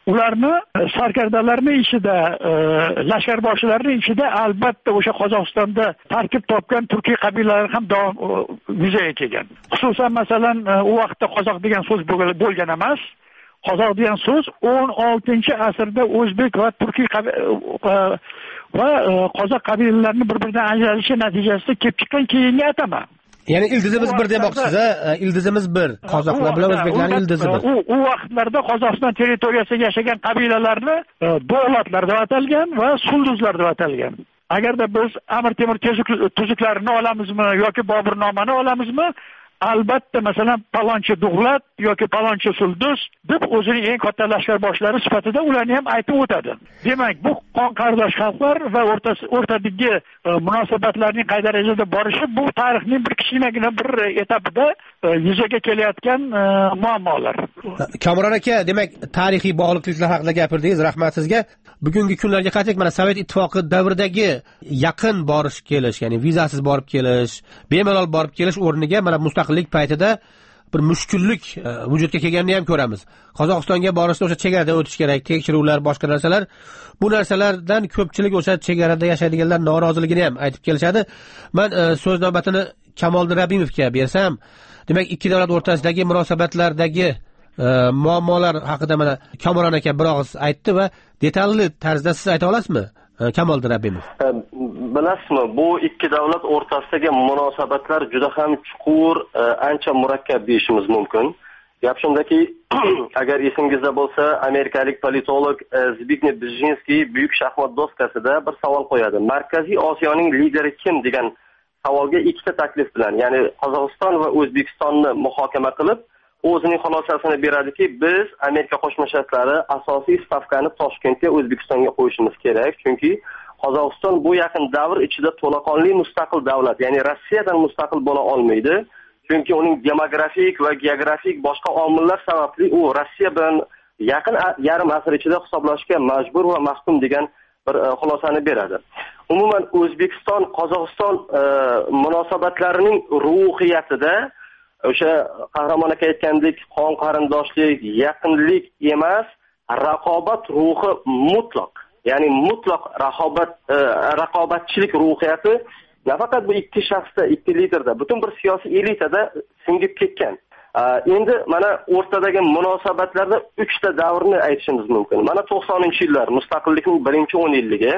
ularni sarkardalarning ichida, lashkarboshilarning ichida albatta o'sha Qozog'istonda tarkib topgan turkiy qabilalar ham yuzaga kelgan. Xususan masalan u vaqtda qozoq degan so'z bo'lgan emas. Qozoq degan so'z 16-asrda o'zbek va turkiy va qozoq qabilalarining bir-biridan ajralishi natijasida kelib chiqqan keyingi atama. Ya'ni ildizimiz bir demoqchisiz, ildizimiz bir. Qozoqlar bilan o'zbeklarning ildizi bir. U vaqtlarda Qozog'iston territoriyasida yashagan qabilalarni davlatlar deb atalgan va sulduzlar deb atalgan. Agarda biz Amir Temur tuzuklarini olamizmi yoki Boburnomani olamizmi, albatta masalan palonchi Dug'lat yoki palonchi Sulduz deb o'zining eng katta lashkarboshlari sifatida ularni ham aytib o'tadi. Demak, bu qon qardosh xalqlar va o'rtadagi munosabatlarning qay darajada borishi bu tarixning bir kichkinagina bir etapida yuzaga kelayotgan muammolar. Kamron aka, demak, tarixiy bog'liqliklar haqida gapirdingiz, rahmat sizga. Bugungi kunlarga qaytsak, mana Sovet ittifoqi davridagi yaqin borish kelish, ya'ni vizasiz borib kelish, bemalol borib kelish o'rniga mana mustaqillik paytida bir mushkullik vujudga kelganini ham ko'ramiz. Qozog'istonga borishda o'sha chegaradan o'tish kerak, tekshiruvlar, boshqa narsalar. Bu narsalardan ko'pchilik o'sha chegarada yashaydiganlar noroziligini ham aytib kelishadi. Men so'z navbatini Kamoliddin Rabimovga bersam, demak, ikki davlat o'rtasidagi munosabatlardagi muammolar haqida mana Kamron aka biroz aytdi va detalli tarzda siz ayta olasizmi, Kamoliddin Rabimov? Bilasizmi, bu ikki davlat o'rtasidagi munosabatlar juda ham chuqur, ancha murakkab deyishimiz mumkin. Gap shundaki, agar esingizda bo'lsa, amerikalik politolog Zbigniew Brzezinskiy buyuk shaxmat doskasida bir savol qo'yadi. Markaziy Osiyoning lideri kim degan savolga ikkita taklif bilan, ya'ni Qozog'iston va O'zbekistonni muhokama qilib, o'zining xulosasini beradiki, biz Amerika Qo'shma Shtatlari asosiy stavkani Toshkentga, O'zbekistonga qo'yishimiz kerak, chunki Qozog'iston bu yaqin davr ichida to'laqonli mustaqil davlat, ya'ni Rossiyadan mustaqil bo'la olmaydi. Chunki uning demografik va geografik boshqa omillar sababli u Rossiya bilan yaqin yarim asr ichida hisoblashga majbur va mahkum degan bir xulosani beradi. Umuman O'zbekiston Qozog'iston munosabatlarining ruhiyatida o'sha Qahramon aka aytgandek qon qarindoshlik, yaqinlik emas, raqobat ruhi mutlaq. Ya'ni mutlaq raqobatchilik ruhiyati nafaqat bu ikki shaxsda, ikki liderda, butun bir siyosiy elitada singib ketgan. Endi mana o'rtadagi munosabatlarda 3 ta davrni aytishimiz mumkin. Mana 90-yillar, mustaqillikning birinchi 10 yilligi.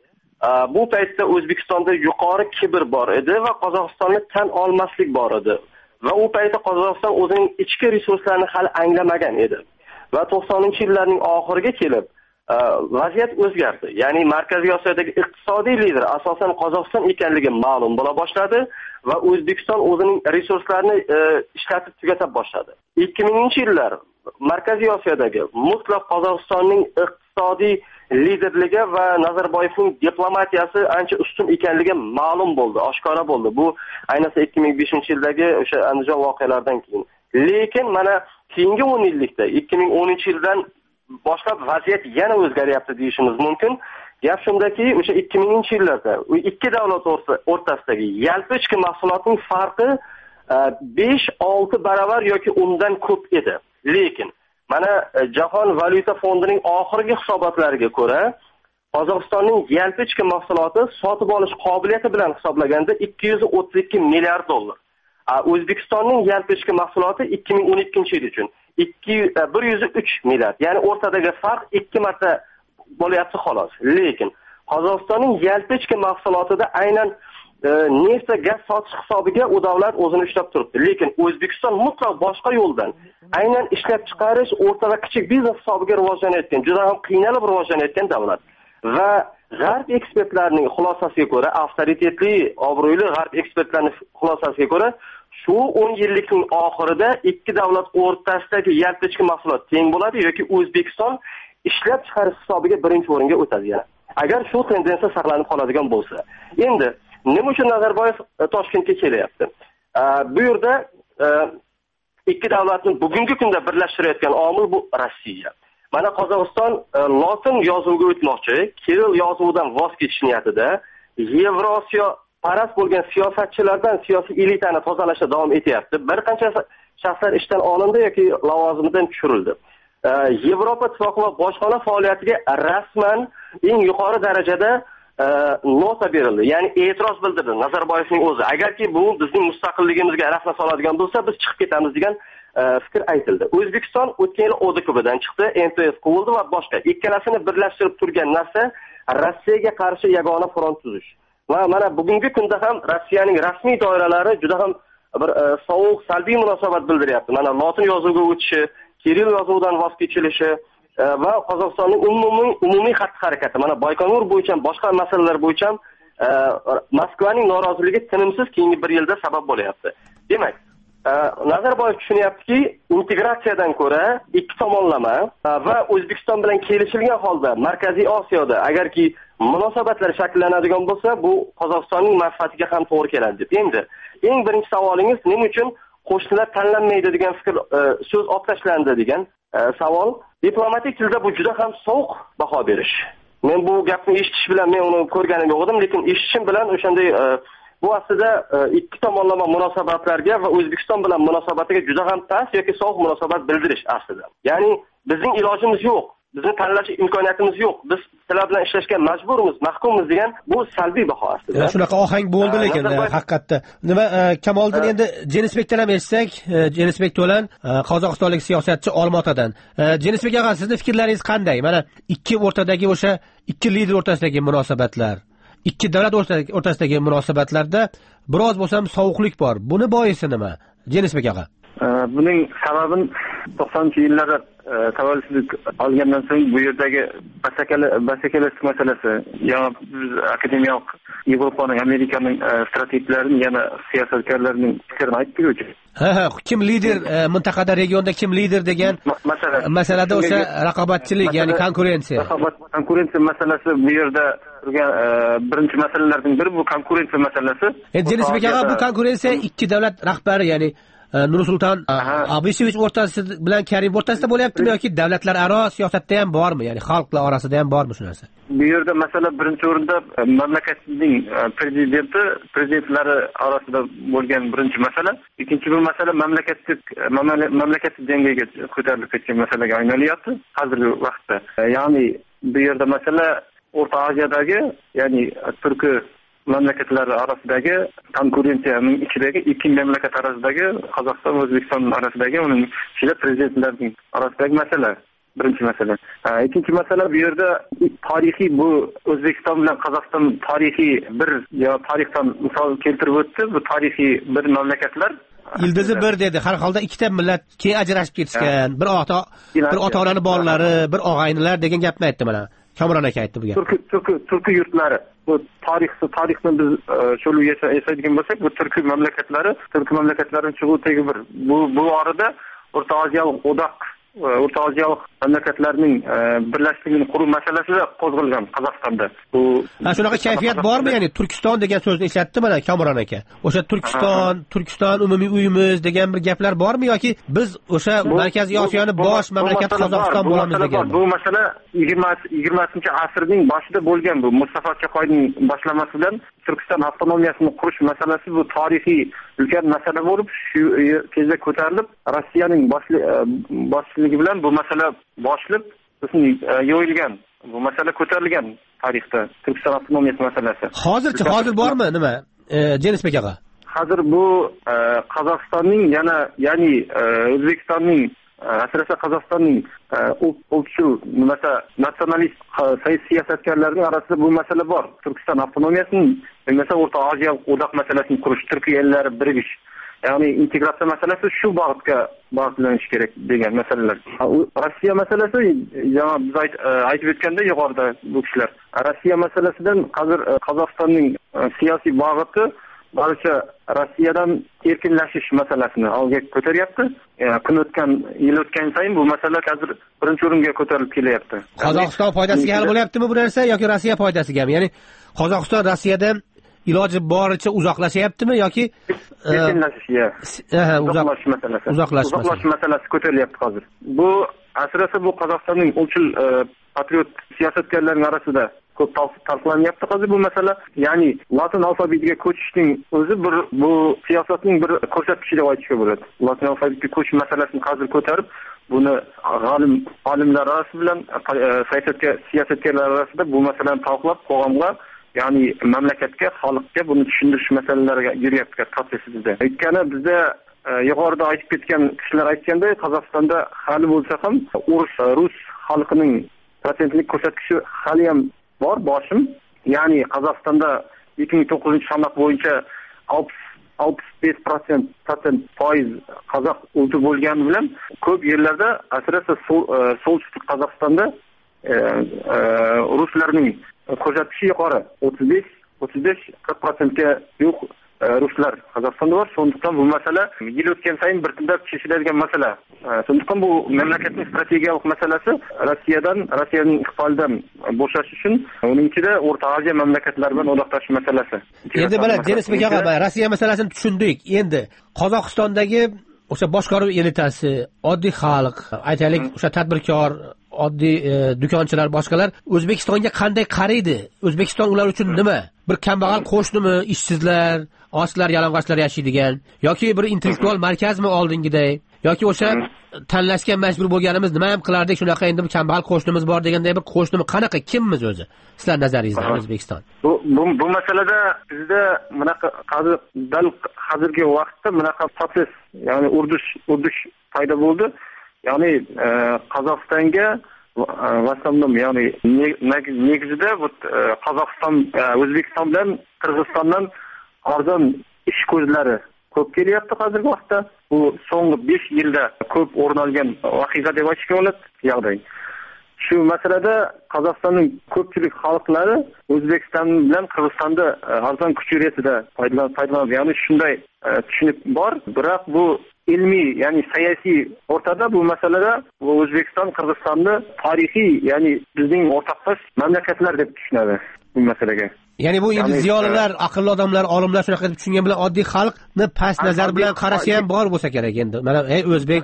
Bu paytda O'zbekistonda yuqori kibr bor edi va Qozog'istonni tan olmaslik bor edi. Va u paytda Qozog'iston o'zining ichki resurslarini hali anglamagan edi. Va 90-yillarning oxiriga kelib vaziyat o'zgardi. Ya'ni Markaziy Osiyodagi iqtisodiy lider asosan Qozog'iston ekanligi ma'lum bo'la boshladi va O'zbekiston o'zining resurslarini ishlatib tugata boshladi. 2000-yillar Markaziy Osiyodagi mutlaq Qozog'istonning iqtisodiy liderligi va Nazarboyevning diplomatiyasi ancha ustun ekanligi ma'lum bo'ldi, oshkora bo'ldi. Bu ayniqsa 2005-yildagi o'sha Andijon voqealaridan keyin. Lekin mana keyingi 10 yillikda 2010-yildan boshlab vaziyat yana o'zgaryapti deyishimiz mumkin. Gap shundaki, o'sha 2000-yillarda u ikki davlat o'rtasidagi yalpi ichki mahsulotning farqi 5-6 baravar yoki undan ko'p edi. Lekin mana Jahon valyuta fondining oxirgi hisobotlariga ko'ra, Qozog'istonning yalpi ichki mahsuloti sotib olish qobiliyati bilan hisoblaganda 232 milliard dollar. O'zbekistonning yalpi ichki mahsuloti 2012-yil uchun 103 milliard. Ya'ni o'rtadagi farq 2 marta bo'lyapti xolos. Lekin Qozog'istonning yalpi ichki mahsulotida aynan neft va gaz sotish hisobiga u davlat o'zini ushlab turibdi. Lekin O'zbekiston mutlaq boshqa yo'ldan aynan ishlab chiqarish, o'rta va kichik biznes hisobiga rivojlanayotgan, juda ham qiynalib rivojlanayotgan davlat. Va g'arb ekspertlarining xulosasiga ko'ra, avtoritetli, obro'li g'arb ekspertlarining xulosasiga ko'ra, shu 10 yillikning oxirida ikki davlat o'rtasidagi yalpi ichki mahsulot teng bo'ladi yoki O'zbekiston ishlab chiqarish hisobiga birinchi o'ringa o'tadi yana. Agar shu tendensiya saqlanib qoladigan bo'lsa. Endi nima uchun Nazarboyev Toshkentga kelyapti? Bu yerda ikki davlatni bugungi kunda birlashtirayotgan omil bu Rossiya. Mana Qozog'iston lotin yozuviga o'tmoqchi, Kirill yozuvidan voz kechish niyatida Yevrosiyo parast bo'lgan siyosatchilardan siyosiy elitani tozalashda davom etyapti. Bir qancha shaxslar ishdan olindi yoki lavozimidan tushirildi. Yevropa ittifoqi va bojxona faoliyatiga rasman eng yuqori darajada nota berildi. Ya'ni e'tiroz bildirdi Nazarboyevning o'zi. Agarki bu bizning mustaqilligimizga arafna soladigan bo'lsa, biz chiqib ketamiz degan fikr aytildi. O'zbekiston o'tgan yil ODKBdan chiqdi, NTF quvuldi va boshqa. Ikkalasini birlashtirib turgan narsa Rossiyaga qarshi yagona front tuzish. Va mana bugungi kunda ham Rossiyaning rasmiy doiralari juda ham bir sovuq, salbiy munosabat bildiryapti. Mana lotin yozuviga o'tishi, Kirill yozuvidan voz kechilishi va Qozog'istonning umumiy xatti-harakati. Mana Baykonur bo'yicha, boshqa masalalar bo'yicha Moskvaning noroziligi tinimsiz keyingi bir yilda sabab bo'lyapti. Demak, Nazarboyev tushunyaptiki, integratsiyadan ko'ra ikki tomonlama va O'zbekiston bilan kelishilgan holda Markaziy Osiyoda agarki munosabatlar shakllanadigan bo'lsa, bu Qozog'istonning manfaatiga ham to'g'ri keladi deb. Endi eng birinchi savolingiz nima uchun qo'shnilar tanlanmaydi degan fikr so'z olib tashlandi degan savol. Diplomatik tilda bu juda ham sovuq baho berish. Men bu gapni eshitish bilan men uni ko'rganim yo'q edim, lekin eshitishim bilan o'shanday bu aslida ikki tomonlama munosabatlarga va O'zbekiston bilan munosabatiga juda ham past yoki sovuq munosabat bildirish aslida. Ya'ni bizning ilojimiz yo'q. Bizni tanlash imkoniyatimiz yo'q. Biz sizlar bilan ishlashga majburmiz, mahkummiz degan bu salbiy baho aslida. Shunaqa ohang bo'ldi lekin haqiqatda. Nima Kamoliddin endi Jenisbekdan ham eshitsak, Jenisbek To'lan qozog'istonlik siyosatchi Olmaotadan. Jenisbek aka, sizning fikrlaringiz qanday? Mana ikki o'rtadagi o'sha ikki lider o'rtasidagi munosabatlar, ikki davlat o'rtasidagi munosabatlarda biroz bo'lsam sovuqlik bor. Buni boisi nima? Jenisbek aka. Buning sababini 90-yillarda tavalludlik olgandan so'ng bu yerdagi basakalashlik masalasi, yana biz akademik Yevropaning, Amerikaning strateglarini, yana siyosatkorlarning fikrini aytdik. Kim lider, mintaqada, regionda kim lider degan masalada o'sha raqobatchilik, ya'ni konkurensiya. Konkurensiya masalasi bu yerda turgan birinchi masalalardan biri bu konkurensiya masalasi. Jenisbek aka, bu konkurensiya ikki davlat rahbari, ya'ni Nursulton Abishevich o'rtasida bilan Karim o'rtasida bo'lyaptimi yoki davlatlararo siyosatda ham bormi? Ya'ni xalqlar orasida ham bormi shu narsa? Bu yerda masala birinchi o'rinda mamlakatning prezidentlari orasida bo'lgan birinchi masala. Ikkinchi bir masala mamlakat dengiga ko'tarilib ketgan masalaga aylanayapti hozirgi vaqtda. Ya'ni bu yerda masala O'rta Osiyodagi, ya'ni Turkiya mamlakatlari orasidagi konkurensiyaning ichidagi ikki mamlakat orasidagi Qozog'iston va O'zbekiston orasidagi uning ichida prezidentlarning orasidagi masala. Birinchi masala. Ikkinchi masala bu yerda tarixiy, bu O'zbekiston bilan Qozog'iston tarixiy bir tarixdan misol keltirib o'tdi. Bu tarixiy bir mamlakatlar. Ildizi bir dedi. Har holda ikkita millat keyin ajrashib ketishgan. Bir ota-onani bolalari, bir og'aynilar degan gapni aytdi mana. Kamron aka aytdi bu gap. Turkiy yurtlari. Bu tarixni biz sho'lu yashaydigan bo'lsak, bu Turkiy mamlakatlarining chiqu tegi bir. Bu orada O'rta Osiyolik mamlakatlarning birlashligini qurish masalasi qo'zg'algan Qozog'istonda. Bu shunaqa kayfiyat bormi? Ya'ni Turkiston degan so'zni ishlatdi mana Kamron aka. O'sha Turkiston umumiy uyimiz degan bir gaplar bormi yoki biz o'sha Markaziy Osiyoning bosh mamlakati Qozog'iston bo'lamiz degan? Bu masala 20-asrning boshida bo'lgan. Bu Mustafa Chaqoyning boshlamasi bilan Turkiston avtonomiyasini qurish masalasi bu tarixiy ulkan masala bo'lib, shu kezda ko'tarilib, Rossiyaning boshchiligi bilan bu masala boshlanib, yo'yilgan. Bu masala ko'tarilgan tarixda, Turkiston avtonomiyasi masalasi. Hozir bormi nima? Jenisbek aka. Hozir bu Qozog'istonning ya'ni O'zbekistonning aslida Qozog'istonning o'lchil nasionalist siyosatkorlarining orasida bu masala bor. Turkiston avtonomiyasining mesela O'rta Osiyo o'rdak masalasini qurish, Turkiya ellari birigish, ya'ni integratsiya masalasi shu bag'ishlanishi kerak degan masalalar. Rossiya masalasi, yana biz aytib o'tganda yuqorida bu kishilar Rossiya masalasidan hozir Qozog'istonning siyosiy bag'iti barcha Rossiyadan erkinlashish masalasini olga ko'taryapti. Yil o'tgan sayin bu masala hozir birinchi o'ringa ko'tarilib kelyapti. Qozog'iston foydasiga hal bo'lyaptimi bu narsa yoki Rossiya foydasigami? Ya'ni Qozog'iston Rossiyadan iloji boricha uzoqlashyaptimi yoki uzoqlash masalasi ko'tarilyapti hozir. Bu aslida bu Qozog'istonning o'lchil patriot siyosatkorlarining orasida ko'p talqilanyapti hozir bu masala. Ya'ni Latin alfabetiga ko'chishning o'zi bu siyosatning bir ko'rsatkichi deb aytishga bo'ladi. Latin alfabetiga ko'chish masalasini hozir ko'tarib, buni olimlar orasi bilan siyosatchilar orasida bu masalani talqilab qo'g'onga, ya'ni mamlakatga, xalqqa buni tushuntirish masalalariga yuryapti prosesida. O'tkani bizda yuqorida aytib ketgan kishilar aytganday, Qozog'istonda hali bo'lsa ham rus xalqining prosentlik ko'rsatkichi hali ham bor, boshim. Ya'ni Qozog'istonda 2009 sanaq bo'yicha 65% qozoq o'ldi bo'lgani bilan ko'p yerlarda, asosan soltüstik Qozog'istonda ruslarning ko'rsatkichi yuqori, 35-40% ga yo'q ruslar Qozog'istonda bor. So'ndukdan bu masala yil o'tgan sayin bir tildab chechiladigan masala. So'ndukdan bu mamlakatning strategik masalasi Rossiyaning iqbolidan bo'shash uchun uning ichida O'rta Osiyo mamlakatlari bilan o'rtoqlashish masalasi. Endi mana Denis Bekag'a Rossiya masalasini tushundik. Endi Qozog'istondagi o'sha boshqaruv elitasi, oddiy xalq, aytaylik, o'sha tadbirkor, oddiy do'konchilar, boshqalar O'zbekistonga qanday qaraydi? O'zbekiston ular uchun nima? Bir kambag'al qo'shnimi, ishsizlar, ochlar, yalang'ochlar yashaydigan yoki bir intellektual markazmi oldingiday, yoki o'sha tanlashga majbur bo'lganimiz nima ham qilardik, shunaqa endi kambag'al qo'shnimiz bor deganday bir qo'shnimi qanaqa, kimmiz o'zi? Sizlar nazaringizda O'zbekiston. Bu masalada bizda bunaqa hozirgi vaqtda bunaqa proses, ya'ni urdush paydo bo'ldi. Ya'ni Qozog'istonga vasamdom, ya'ni negizida bu Qozog'iston, O'zbekiston bilan Qirg'izistondan arzon ish ko'zlari ko'p kelyapti hozirgi vaqtda. Bu so'nggi 5 yilda ko'p o'rin olgan voqea deb aytishga bo'ladi. Ya'ni shu masalada Qozog'istonning ko'pchilik xalqlari O'zbekiston bilan Qirg'izistonda arzon kuch reysida foydalanadi. Ya'ni shunday tushunib bor, biroq bu ilmiy, ya'ni siyosiy o'rtada bu masalada bu O'zbekiston, Qirg'izistonni tarixiy, ya'ni bizning o'rtoqdosh mamlakatlar deb tushunadi bu masalaga. Ya'ni bu endi ziyolilar, aqlli odamlar, olimlar shunaqa deb tushungan bilan oddiy xalqni past nazar bilan qarashi ham bor bo'lsa kerak endi. Mana o'zbek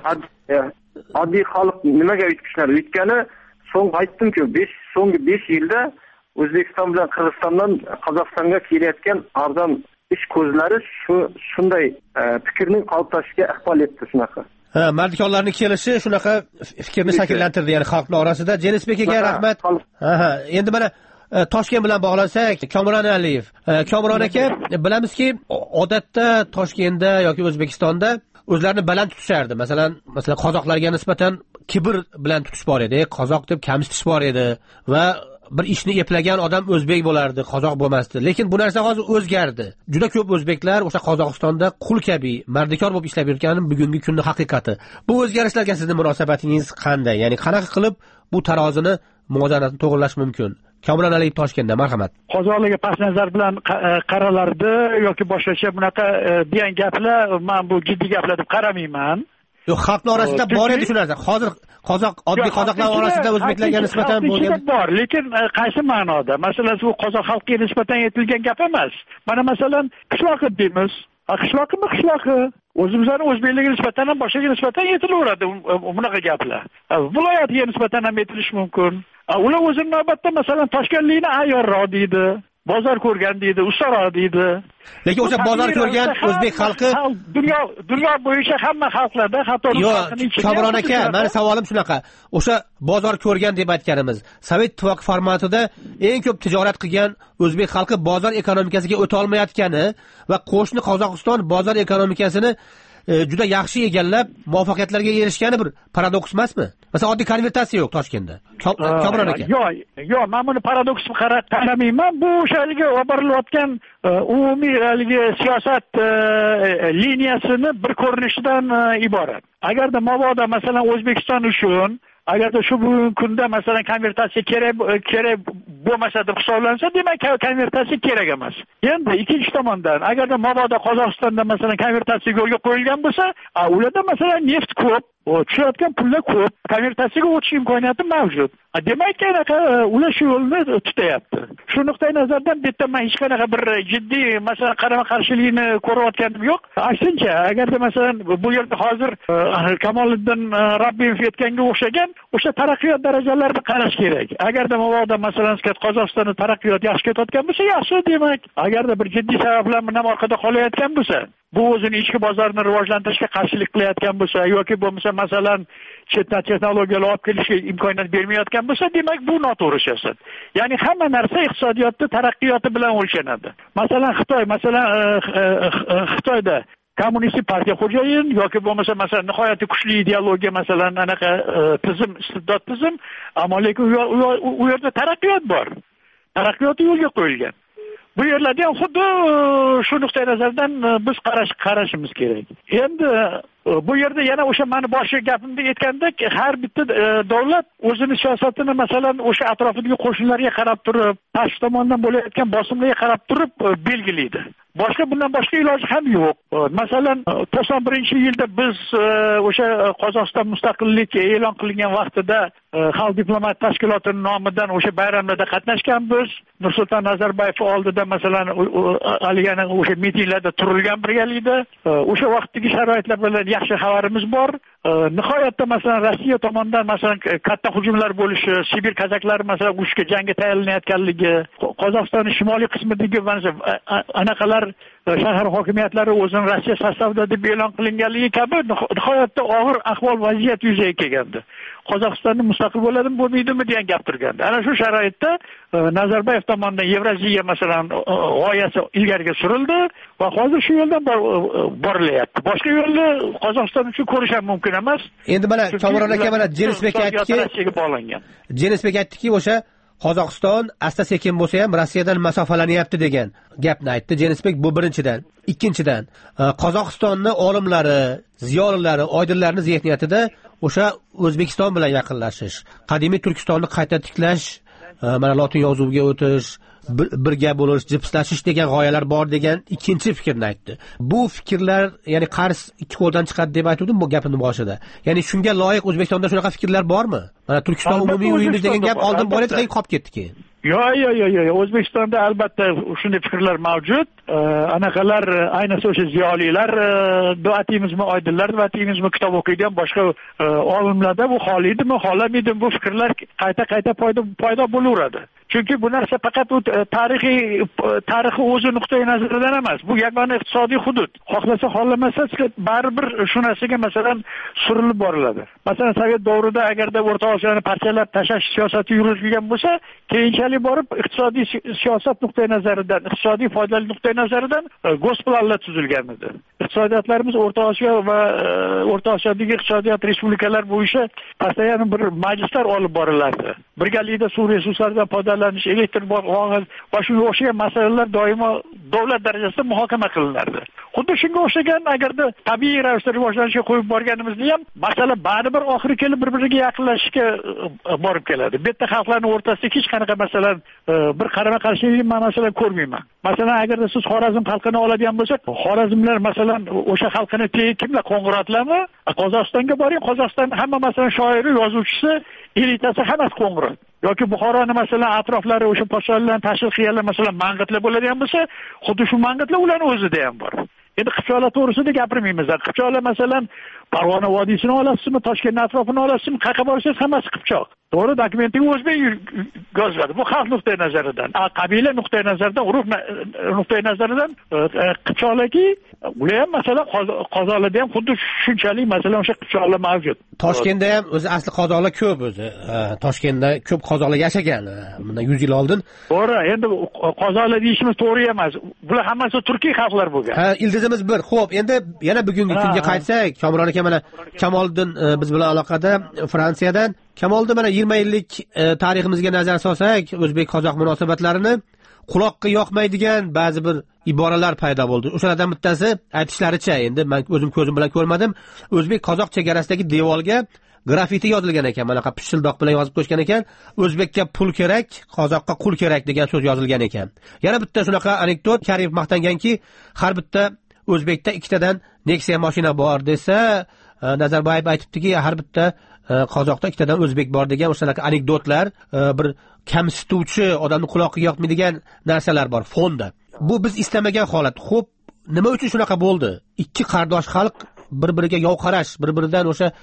oddiy xalq nimaga aytishlar? O'tkani aytdim-ku, so'nggi 5 yilda O'zbekiston bilan Qirg'izistondan Qozog'istonga kelayotgan arzon ish ko'zlari shunday fikrning qalblashiga iqbol etdi shunaqa. Mardikorlarning kelishi shunaqa fikrni shakllantirdi, ya'ni xalqlar orasida. Jenisbek aka rahmat. Endi mana Toshkent bilan bog'lansak, Komron Aliyev. Komron aka, bilamizki, odatda Toshkentda yoki O'zbekistonda o'zlarini baland tutishardi. Masalan, qozoqlarga nisbatan kibr bilan tutish bor edi, qozoq deb kamsitish bor edi va bir ishni eplagan odam o'zbek bo'lardi, qozoq bo'lmasdi. Lekin bu narsa hozir o'zgardi. Juda ko'p o'zbeklar o'sha Qozog'istonda qul kabi, mardikor bo'lib ishlab yurgani bugungi kunning haqiqati. Bu o'zgarishlarga sizning munosabatingiz qanday? Ya'ni qanaqa qilib bu tarozini, muvozanatni to'g'rilash mumkin? Kamron Aliyev Toshkentda, marhamat. Qozoqlarga past nazar bilan qaralardi yoki boshqacha bunaqa degan gaplar, men bu jiddiy gaplar deb qaramayman. Yo'q, xalqlar orasida bor edi shu narsa. Hozir oddiy qozoqlar orasida o'zbeklarga nisbatan bo'lgan bor, lekin qaysi ma'noda? Masalan, bu qozoq xalqiga nisbatan aytilgan gap emas. Mana masalan, qishloqi deymiz. Qishloqi. O'zimizning o'zbeklarga nisbatan ham boshqaga nisbatan aytilaveradi bunaqa gaplar. Viloyatga nisbatan ham aytilishi mumkin. Ular o'zini navbatda masalan Toshkentlikni ayyorroq deydi, bozor ko'rgan deydi, ustaroq deydi. Lekin o'sha bozor ko'rgan o'zbek xalqi dunyo bo'yicha hamma xalqlarda, hatto xalqining ichida. Kamron aka, meni savolim shunaqa. O'sha bozor ko'rgan deb aytganimiz, Sovet ittifoqi formatida eng ko'p tijorat qilgan o'zbek xalqi bozor ekonomikasiga o'ta olmayotgani va qo'shni Qozog'iston bozor ekonomikasini juda yaxshi egallab muvaffaqiyatlarga erishgani bir paradoks emasmi? Masalan, oddiy konvertatsiya yo'q Toshkentda. Kamron aka. Yo'q, men buni paradoks deb qaramayman. Bu o'shaligi olib borilayotgan umumiy siyosat liniyasini bir ko'rinishidan iborat. Agarda mabodo masalan O'zbekiston uchun agarda shu bugungi kunda masalan konvertatsiya kerak bo'lmasa deb hisoblansa, demak konvertatsiya kerak emas. Endi ikkinchi tomondan agarda mabodo Qozog'istonda masalan konvertatsiya yo'lga qo'yilgan bo'lsa, ularda masalan neft ko'p, tushayotgan pullar ko'p, konvertatsiyaga o'tish imkoniyati mavjud. Demak, ular shu yo'lni tutyapti. Shu nuqtai nazardan bu yerda men hech qanaqa bir jiddiy masalan qarama-qarshilikni ko'rayotganim yo'q. Aksincha, agarda masalan bu yerda hozir Kamoliddin Rabbimov aytganga o'xshagan o'sha taraqqiyot darajalarini qarash kerak. Agarda mabodo masalan iqtisodiyot Qozog'istonda taraqqiyot yaxshi ketayotgan bo'lsa, yaxshi demak. Agarda bir jiddiy sabablar bilan orqada qolayotgan bo'lsa, bu o'zini ichki bozorini rivojlantirishga qarshilik qilayotgan bo'lsa yoki bo'lmasa masalan chetdan texnologiyalar olib kelishga imkoniyat bermayotgan bo'lsa, demak bu noto'g'ri siyosat. Ya'ni hamma narsa iqtisodiyotni taraqqiyoti bilan o'lchanadi. Masalan Xitoyda kommunistik partiya xo'jayin yoki bo'lmasa masalan nihoyatda kuchli ideologiya masalan anaqa tizim, istibdod tizim, ammo lekin u yerda taraqqiyot bor. Taraqqiyot yo'lga qo'yilgan. Bu yerlarda ham xuddi shu nuqtai nazardan biz qarashimiz kerak. Endi bu yerda yana o'sha meni boshqa gapimda aytgandek, har bitta davlat o'zini siyosatini masalan o'sha atrofidagi qo'shinlarga qarab turib, tashqi tomondan bo'layotgan bosimlarga qarab turib belgilaydi. Bundan boshqa iloji ham yo'q. Masalan, 91-yilda biz o'sha Qozog'iston mustaqillik e'lon qilingan vaqtida Xalq diplomat tashkilotining nomidan o'sha bayramlarda qatnashganmiz. Nursulton Nazarboyev oldida masalan aligani o'sha mitinglarda turilgan birgalikda. O'sha vaqtdagi sharoitlar bilan yaxshi xabarimiz bor. Nihoyatda masalan Rossiya tomonidan masalan katta hujumlar bo'lishi, Sibir kazaklari masalan urushga jangga tayyorlanayotganligi, Qozog'istonning shimoliy qismidagi anaqalar shahar hokimiyatlari o'zini Rossiya sostavida deb e'lon qilinganligi kabi nihoyatda og'ir ahvol vaziyat yuzaga kelgandi. Qozog'istonda mustaqil bo'ladimi, bo'lmaydimi degan gap turgandi. Ana shu sharoitda Nazarboyev tomonidan Yevroziya masalan g'oyasi ilgariga surildi va hozir shu yo'ldan borilyapti. Boshqa yo'lni Qozog'iston uchun ko'rish ham mumkin emas. Endi mana Kamron aka mana Jenisbek aytdiki, o'sha Qozog'iston asta-sekin bo'lsa ham Rossiyadan masofalanyapti degan gapni aytdi Jenisbek. Bu birinchidan. Ikkinchidan, Qozog'istonning olimlari, ziyolilari, oydinlarning zihniyatida o'sha O'zbekiston bilan yaqinlashish, qadimiy Turkistonni qayta tiklash, mana lotin yozuviga o'tish, birga bo'lish, jipslashish degan g'oyalar bor degan ikkinchi fikrni aytdi. Bu fikrlar, ya'ni qars ikki qo'ldan chiqadi deb aytdim bu gapimning boshida. Ya'ni shunga loyiq O'zbekistonda shunaqa fikrlar bormi? Mana Turkiston umumiy o'yini degan gap oldin bor edi, keyin qolib ketdi keyin. Yo'q. O'zbekistonda albatta shunday fikrlar mavjud. Anaqalar ayniqsa o'sha ziyolilar deb ataymizmi, oydinlar deb ataymizmi, kitob o'qiydigan boshqa olimlarda bu xoliydimi, xolamaydimi bu fikrlar qayta paydo bo'laveradi. Chunki bu narsa faqat tarixi o'zi nuqtai nazaridan emas. Bu yagona iqtisodiy hudud. Xohlasa, xohlamasa baribir shu narsaga masalan surilib boriladi. Masalan, Sovet davrida agarda O'rta Osiyoni parchalab tashlash siyosati yuritilgan bo'lsa, keyinchalik borib iqtisodiy siyosat nuqtai nazaridan, iqtisodiy foydali nuqtai nazaridan gosplanlar tuzilgan edi. Iqtisodiyotlarimiz O'rta Osiyo va O'rta Osiyodagi iqtisodiyot respublikalar bo'yicha postoyan bir majlislar olib borilardi. Birgalikda suv resurslaridan foydalanish, elektr va shunga o'xshagan masalalar doimo davlat darajasida muhokama qilinardi. Xuddi shunga o'xshagan agarda tabiiy ravishda rivojlanishga qo'yib borganimizda ham masala baribir oxiri kelib bir-biriga yaqinlashishga borib keladi. Bu yerda xalqlarning o'rtasida hech qanaqa masalan bir qarama-qarshilik masalan ko'rmayman. Masalan, agarda siz Xorazm xalqini oladigan bo'lsak, Xorazmlar masalan o'sha xalqini kimlar qo'ng'iroqlarmi? Qozog'istonga boring, Qozog'iston hamma masalan shoiri, yozuvchisi, elitasi hammasi qo'ng'iroq. yoki Buxoroni masalan atroflari o'sha podshohlardan tashkil qilganlar masalan mang'itlar bo'ladigan bo'lsa, xuddi shu mang'itlar ularning o'zida ham bor. Endi Qipchoqlar to'g'risida gapirmaymiz. Qipchoqlar masalan Farg'ona vodiysini olasizmi, Toshkent atrofini olasizmi, qayerga borsangiz hammasi Qipchoq. To'g'ri, dokumentiga o'zbek yoziladi. Bu xalq nuqtai nazaridan, qabila nuqtai nazaridan, urug' nuqtai nazaridan Qipchoqlarki, ular ham masalan Qozoqlarda ham xuddi shunchalik masalan o'sha Qipchoqlar mavjud. Toshkentda ham o'zi asli qozoqlar ko'p o'zi. Toshkentda ko'p qozoqlar yashagan bundan 100 yil oldin. To'g'ri, endi qozoqlar deyishimiz to'g'ri emas. Bular hammasi turkiy xalqlar bo'lgan. Ha, ildizimiz bir. Xo'p, endi yana bugungi kunga qaytsak, Kamron aka mana Kamoliddin biz bilan aloqada Fransiyadan. Kamoliddin mana 20 yillik tariximizga nazar solsak, o'zbek-qozoq munosabatlarini quloqqa yoqmaydigan ba'zi bir iboralar paydo bo'ldi. O'shalardan bittasi aytishlaricha, endi men o'zim ko'zim bilan ko'rmadim, o'zbek-qozoq chegarasidagi devorga grafiti yozilgan ekan, mana pishildoq bilan yozib qo'yishgan ekan. O'zbekka pul kerak, qozoqqa qul kerak degan so'z yozilgan ekan. Yana bitta shunaqa anekdot, Karimov maqtanganki, har bitta o'zbekda ikkitadan Nexia mashina bor desa, Nazarboyev aytibdiki, har bitta qozoqda ikkitadan o'zbek bor degan o'shanaqa anekdotlar, bir kamsituvchi, odamni quloqiga yoqmaydigan narsalar bor fonda. Bu biz istamagan holat. Xo'p, nima uchun shunaqa bo'ldi? Ikki qardosh xalq bir-biriga yovqarash, bir-biridan o'sha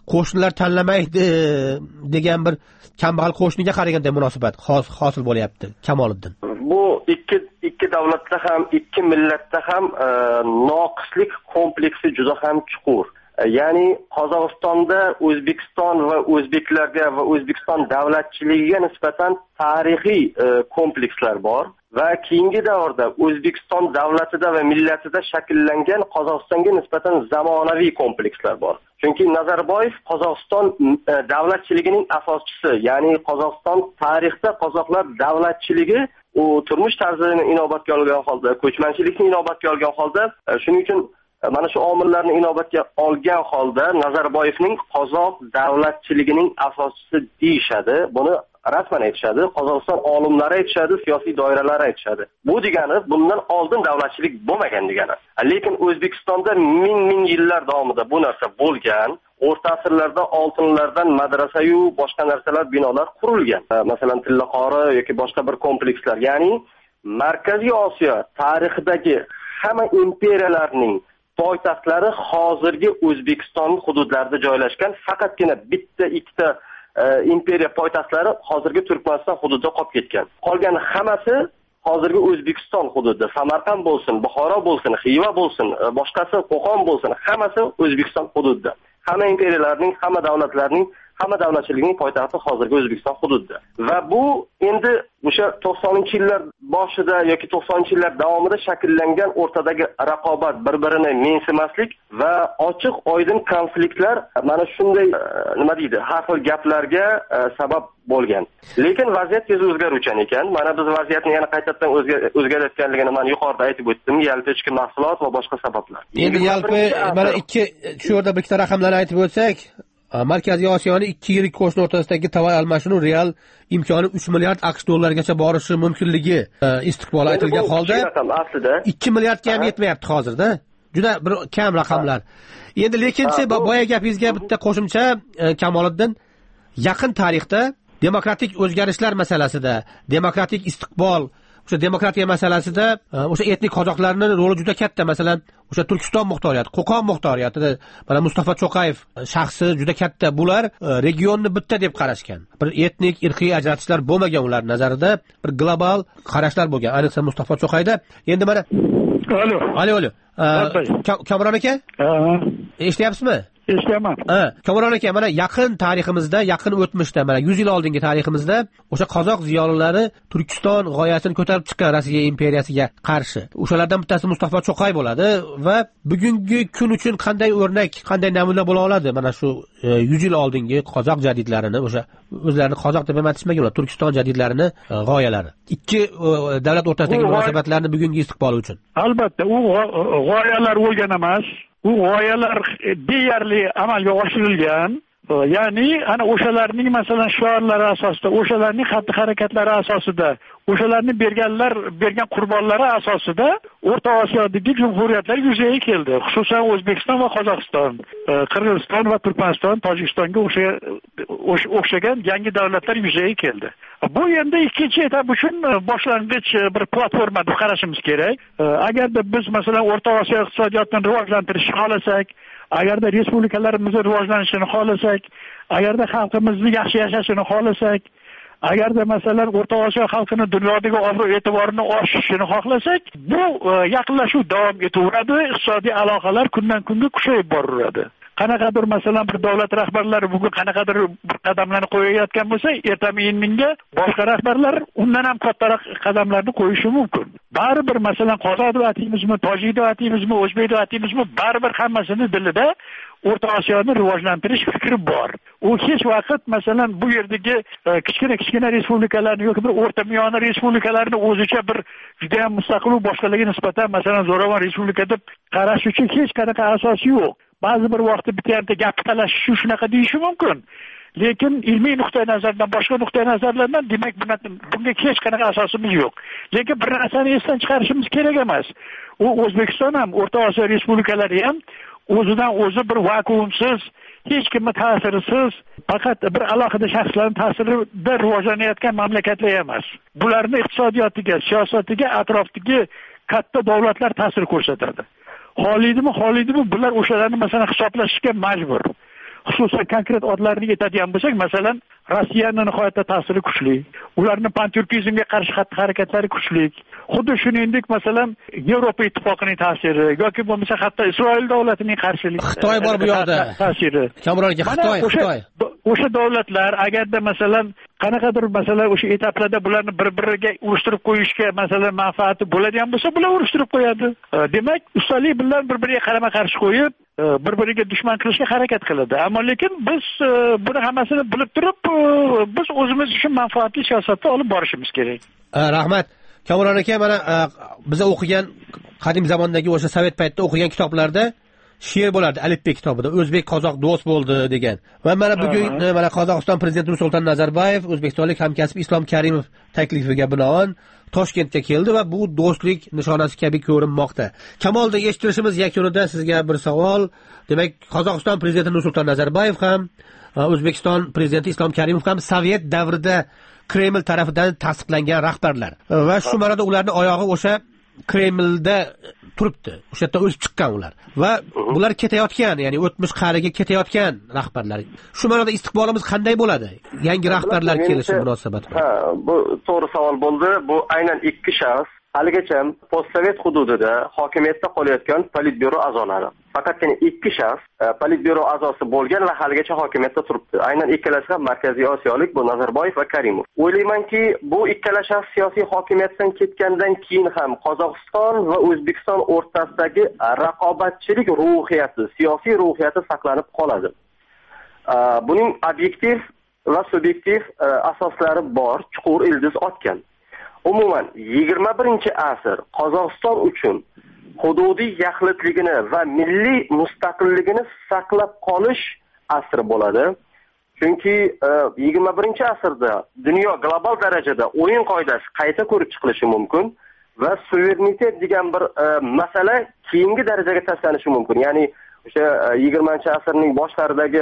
qo'shnilar tanlamaydi degan bir kambag'al qo'shniga qaraganda munosabat hosil bo'lyapti Kamoliddin. Bu ikki davlatda ham, ikki millatda ham noqislik kompleksi juda ham chuqur. Ya'ni Qozog'istonda O'zbekiston va o'zbeklarga va O'zbekiston davlatchiligiga nisbatan tarixiy komplekslar bor va keyingi davrda O'zbekiston davlatida va millatida shakllangan Qozog'istonga nisbatan zamonaviy komplekslar bor. Chunki Nazarboyev Qozog'iston davlatchiligining asoschisi, ya'ni Qozog'iston tarixda qozoqlar davlatchiligi u turmush tarzini inobatga olgan holda, ko'chmanchilikni inobatga olgan holda, shuning uchun mana shu omillarni inobatga olgan holda Nazarboyevning qozoq davlatchiligining asoschisi deyishadi. Buni rasman aytishadi, Qozog'iston olimlari aytishadi, siyosiy doiralar aytishadi. Bu degani bundan oldin davlatchilik bo'lmagan degani. Lekin O'zbekistonda ming yillar davomida bu narsa bo'lgan. O'rta asrlarda oltinlardan madrasa-yu boshqa narsalar, binolar qurilgan. Masalan, Tillaqori yoki boshqa bir komplekslar. Ya'ni Markaziy Osiyo tarixidagi hamma imperiyalarning poytaxtlari hozirgi O'zbekiston hududlarida joylashgan. Faqatgina bitta ikkita imperiya poytaxtlari hozirgi Turkmaniston hududida qolib ketgan. Qolgan hammasi hozirgi O'zbekiston hududida. Samarqand bo'lsin, Buxoro bo'lsin, Xiva bo'lsin, boshqasi Qo'qon bo'lsin, hammasi O'zbekiston hududida. Hamma imperiyalarning, hamma davlatlarning, hamma davlatchiligining poytaxti hozirgi O'zbekiston hududida. Va bu endi o'sha 90-yillar boshida yoki 90-yillar davomida shakllangan o'rtadagi raqobat, bir-birini mensimaslik va ochiq oydin konfliktlar mana shunday nima deydi, har xil gaplarga sabab bo'lgan. Lekin vaziyat tez o'zgaruvchan ekan. Mana biz vaziyatni yana qaytadan o'zgarayotganligini men yuqorida aytib o'tdim. Yalpi ichki mahsulot va boshqa sabablar. Endi yalpi mana shu yerda bir ikkita raqamlarni aytib o'tsak, Markaziy Osiyoning 2 yirik qo'shni o'rtasidagi tovar almashinuv real imkoni 3 milliard AQSh dollarigacha borishi mumkinligi istiqboli aytilgan holda 2 milliardga ham yetmayapti hozirda. Juda bir kam raqamlar. Endi lekinchi boya gapingizga bitta qo'shimcha Kamoliddin, yaqin tarixda demokratik o'zgarishlar masalasida, demokratik istiqbol, o'sha demokratiya masalasida o'sha etnik qozoqlarning roli juda katta. Masalan, o'sha Turkiston muxtoriyati, Qo'qon muxtoriyatida mana Mustafa Cho'qayev shaxsi juda katta. Bular regionni bitta deb qarashgan. Bir etnik, irqiy ajratishlar bo'lmagan ular nazarida, bir global qarashlar bo'lgan. Ayniqsa Mustafa Cho'qayda. Endi mana Alo. Kamron aka? Eshityapsizmi? Eshityapman. Kamron aka, mana yaqin tariximizda, yaqin o'tmishda, mana 100 yil oldingi tariximizda o'sha qozoq ziyolilari Turkiston g'oyasini ko'tarib chiqqan Rossiya imperiyasiga qarshi. O'shalardan bittasi Mustafa Cho'qay bo'ladi va bugungi kun uchun qanday o'rnak, qanday namuna bo'la oladi mana shu 100 yil oldingi qozoq jadidlarini, o'sha o'zlarini qozoq deb ham atishmagan ular, Turkiston jadidlarini g'oyalari. Ikki davlat o'rtasidagi munosabatlarni bugungi istiqboli uchun. Albatta, u g'oyalar o'lgan emas. U g'oyalar deyarli amalga oshirilgan. Ya'ni ana o'shalarning masalan shiorlari asosida, o'shalarning xatti-harakatlari asosida, o'shalarni bergan qurbonlari asosida O'rta Osiyodagi jumhuriyatlar yuzaga keldi. Xususan O'zbekiston va Qozog'iston, Qirg'iziston va Turkmaniston, Tojikistonga o'xshagan yangi davlatlar yuzaga keldi. Bu endi ikkinchi etap uchun boshlang'ich bir platforma deb qarashimiz kerak. Agarda biz masalan O'rta Osiyo iqtisodiyotini rivojlantirishni xohlasak, agarda respublikalarimizni rivojlanishini xohlasak, agarda xalqimizni yaxshi yashashini xohlasak, agarda masalan O'rta Osiyo xalqini dunyodagi obro'-e'tiborini oshishini xohlasak, bu yaqinlashuv davom etaveradi, iqtisodiy aloqalar kundan kunga kuchayib boraveradi. Qanaqadir masalan bir davlat rahbarlari bugun qanaqadir bir qadamlarni qo'yayotgan bo'lsa, ertaga boshqa rahbarlar undan ham kattaroq qadamlarni qo'yishi mumkin. Baribir masalan qozoq deb ataymizmi, tojik deb ataymizmi, o'zbek deb ataymizmi, baribir hammasini dilida O'rta Osiyoni rivojlantirish fikri bor. U hech vaqt masalan bu yerdagi kichkina respublikalarni yoki bir o'rta miyona respublikalarni o'zicha bir juda ham mustaqil boshqalarga nisbatan masalan zo'ravon respublika deb qarash uchun hech qanaqa asos yo'q. Ba'zi bir vaqtda bitta gap talashish shunaqa deyishi mumkin. Lekin ilmiy nuqtai nazardan, boshqa nuqtai nazarlardan demak bunga hech qanaqa asosimiz yo'q. Lekin bir narsani esdan chiqarishimiz kerak emas. U O'zbekiston ham, O'rta Osiyo respublikalari ham o'zidan o'zi bir vakuumsiz, hech kimning ta'sirisiz, faqat bir alohida shaxslarning ta'sirida rivojlanayotgan mamlakatlar emas. Bularning iqtisodiyotiga, siyosatiga atrofdagi katta davlatlar ta'sir ko'rsatadi. Xoliydimi, bular o'shalarni masalan hisoblashga majbur. xususan konkret odlarni aytadigan bo'lsak, masalan, Rossiyani nihoyatda ta'siri kuchli, ularning panturkizmga qarshi xatti-harakatlari kuchli. Xuddi shuningdek, masalan, Yevropa ittifoqining ta'siri yoki bo'lmasa hatto Isroil davlatining qarshiligi. Xitoy bor bu yoqda. Ta'siri. Kamroq Xitoy. O'sha davlatlar agarda masalan qanaqadir masalan o'sha etaplarda bularni bir-biriga urushtirib qo'yishga masalan manfaati bo'ladigan bo'lsa, bular urushtirib qo'yadi. Demak, ustalik bilan bir-biriga qarama-qarshi qo'yib, bir-biriga dushman qilishga harakat qiladi. Ammo lekin biz buni hammasini bilib turib, biz o'zimiz uchun manfaatli siyosatni olib borishimiz kerak. Rahmat. Kamron aka, mana biz o'qigan qadim zamondagi o'sha sovet paytida o'qigan kitoblarda she'r bo'lardi, Alifbek kitobida o'zbek qozoq do'st bo'ldi degan. Va mana bugun mana Qozog'iston prezidenti Nursulton Nazarboyev o'zbekistonlik hamkasbi Islom Karimov taklifiga binoan Toshkentga keldi va bu do'stlik nishonasi kabi ko'rinmoqda. Kamolda eshittirishimiz yakunida sizga bir savol. Demak, Qozog'iston prezidenti Nursulton Nazarboyev ham O'zbekiston prezidenti Islom Karimov ham sovet davrida Kreml tarafidan tasdiqlangan rahbarlar va shu ma'noda ularning oyog'i o'sha Kremlda turibdi. O'sha yerda o'sib chiqqan ular va bular ketayotgan, ya'ni o'tmish qariga ketayotgan rahbarlar. Shu ma'noda istiqbolimiz qanday bo'ladi? Yangi rahbarlar kelishi munosabati. Bu to'g'ri savol bo'ldi. Bu aynan ikki shaxs haligacha postsovet hududida hokimiyatda qolayotgan politbyuro a'zolari. Faqatgina ikki shaxs politbyuro a'zosi bo'lgan va haligacha hokimiyatda turibdi. Aynan ikkalasi ham Markaziy Osiyolik, bu Nazarboyev va Karimov. O'ylaymanki, bu ikkala shaxs siyosiy hokimiyatdan ketgandan keyin ham Qozog'iston va O'zbekiston o'rtasidagi raqobatchilik ruhiyati, siyosiy ruhiyati saqlanib qoladi. Buning obyektiv va subyektiv asoslari bor, chuqur ildiz otgan. Umuman 21-asr Qozog'iston uchun hududiy yaxlitligini va milliy mustaqilligini saqlab qolish asri bo'ladi. Chunki 21-asrda dunyo global darajada o'yin qoidasi qayta ko'rib chiqilishi mumkin va suverenitet degan bir masala keyingi darajaga tashlanishi mumkin. Ya'ni o'sha 20-asrning boshlaridagi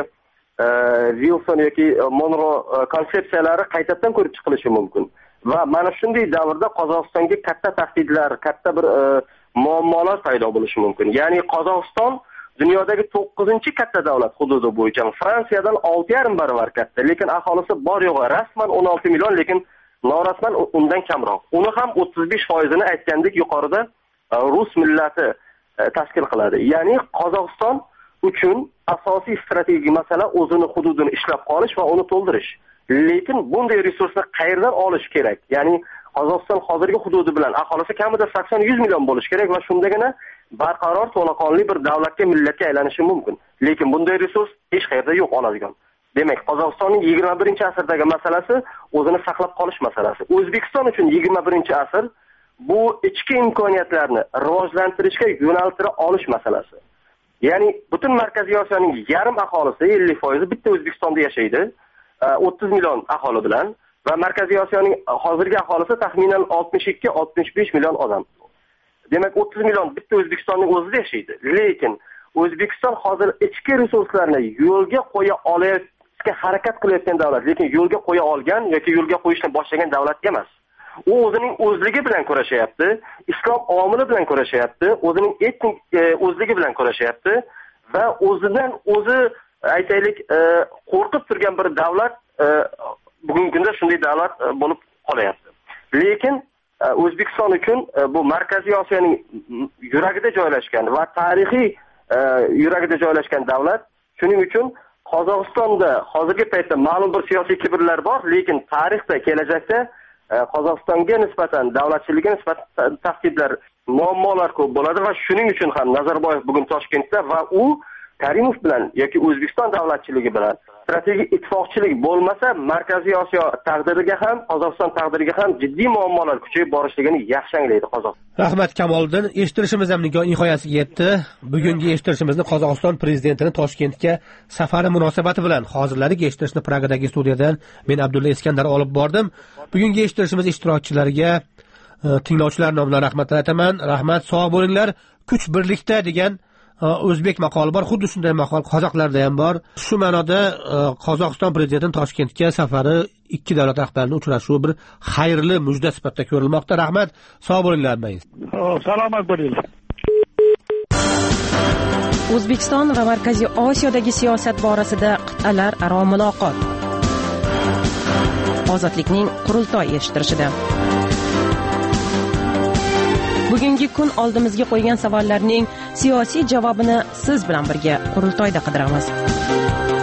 Wilson yoki Monroe konsepsiyalari qaytadan ko'rib chiqilishi mumkin. Va mana shunday davrda Qozog'istonga katta tahdidlar, katta bir muammolar paydo bo'lishi mumkin. Ya'ni Qozog'iston dunyodagi 9-katta davlat hududi bo'yicha Fransiyadan 6,5 barobar katta, lekin aholisi bor yo'g'i rasman 16 million, lekin norasman undan kamroq. Uni ham 35%ni aytgandek yuqorida rus millati tashkil qiladi. Ya'ni Qozog'iston uchun asosiy strategik masala o'zini hududini ishlab qolish va uni to'ldirish. Lekin bunday resursni qayerdan olish kerak? Ya'ni Qozog'iston hozirgi hududi bilan aholisi kamida 80-100 million bo'lishi kerak va shundagina barqaror to'laqonli bir davlatga, millatga aylanishi mumkin. Lekin bunday resurs hech qayerda yo'q oladigan. Demak, Qozog'istonning 21-asrdagi masalasi o'zini saqlab qolish masalasi. O'zbekiston uchun 21-asr bu ichki imkoniyatlarni rivojlantirishga yo'naltira olish masalasi. Ya'ni butun Markaziy Osiyoning yarim aholisi 50% bitta O'zbekistonda yashaydi. 30 million aholi bilan va Markaziy Osiyoning hozirgi aholisi taxminan 62-65 million odam. Demak, 30 million bitta O'zbekistonning o'zida yashaydi. Lekin O'zbekiston hozir ichki resurslarni yo'lga qo'ya olishga harakat qilayotgan davlat, lekin yo'lga qo'ya olgan yoki yo'lga qo'yishni boshlagan davlat emas. U o'zining o'zligi bilan kurashyapti, islom omili bilan kurashyapti, o'zining etnik o'zligi bilan kurashyapti va o'zidan o'zi aytaylik qo'rqib turgan bir davlat bugungi kunda shunday davlat bo'lib qolyapti. Lekin O'zbekiston uchun bu Markaziy Osiyoning yuragida joylashgan va tarixiy yuragida joylashgan davlat. Shuning uchun Qozog'istonda hozirgi paytda ma'lum bir siyosiy kibrlar bor, lekin tarixda, kelajakda Qozog'istonga nisbatan, davlatchilikka nisbatan tahdidlar, muammolar ko'p bo'ladi va shuning uchun ham Nazarboyev bugun Toshkentda va u Karimov bilan yoki O'zbekiston davlatchiligi bilan strategik ittifoqchilik bo'lmasa, Markaziy Osiyo taqdiriga ham, Qozog'iston taqdiriga ham jiddiy muammolar kuchayib borishligini yaxshi anglaydi Qozog'iston. Rahmat Kamoliddin, eshittirishimiz ham nihoyasiga yetdi. Bugungi eshittirishimizni Qozog'iston prezidentining Toshkentga safari munosabati bilan hozirladik. Eshittirishni Pragadagi studiyadan men Abdulla Iskandar olib bordim. Bugungi eshittirishimiz ishtirokchilariga, tinglovchilar nomidan rahmatlar aytaman. Rahmat, sog' bo'linglar. Kuch birlikda degan o'zbek maqoli bor, xuddi shunday maqol qozoqlarda ham bor. Shu ma'noda Qozog'iston prezidentining Toshkentga safari ikki davlat rahbarining uchrashuvi bir xayrli mujda sifatida ko'rilmoqda. Rahmat, sog' bo'linglar. Salomat bo'linglar. O'zbekiston va Markaziy Osiyodagi siyosat borasida qit'alararo muloqot. Ozodlikning qurultoy eshittirishida. Bugungi kun oldimizga qo'ygan savollarning siyosiy javobini siz bilan birga qurultoyda qidiramiz.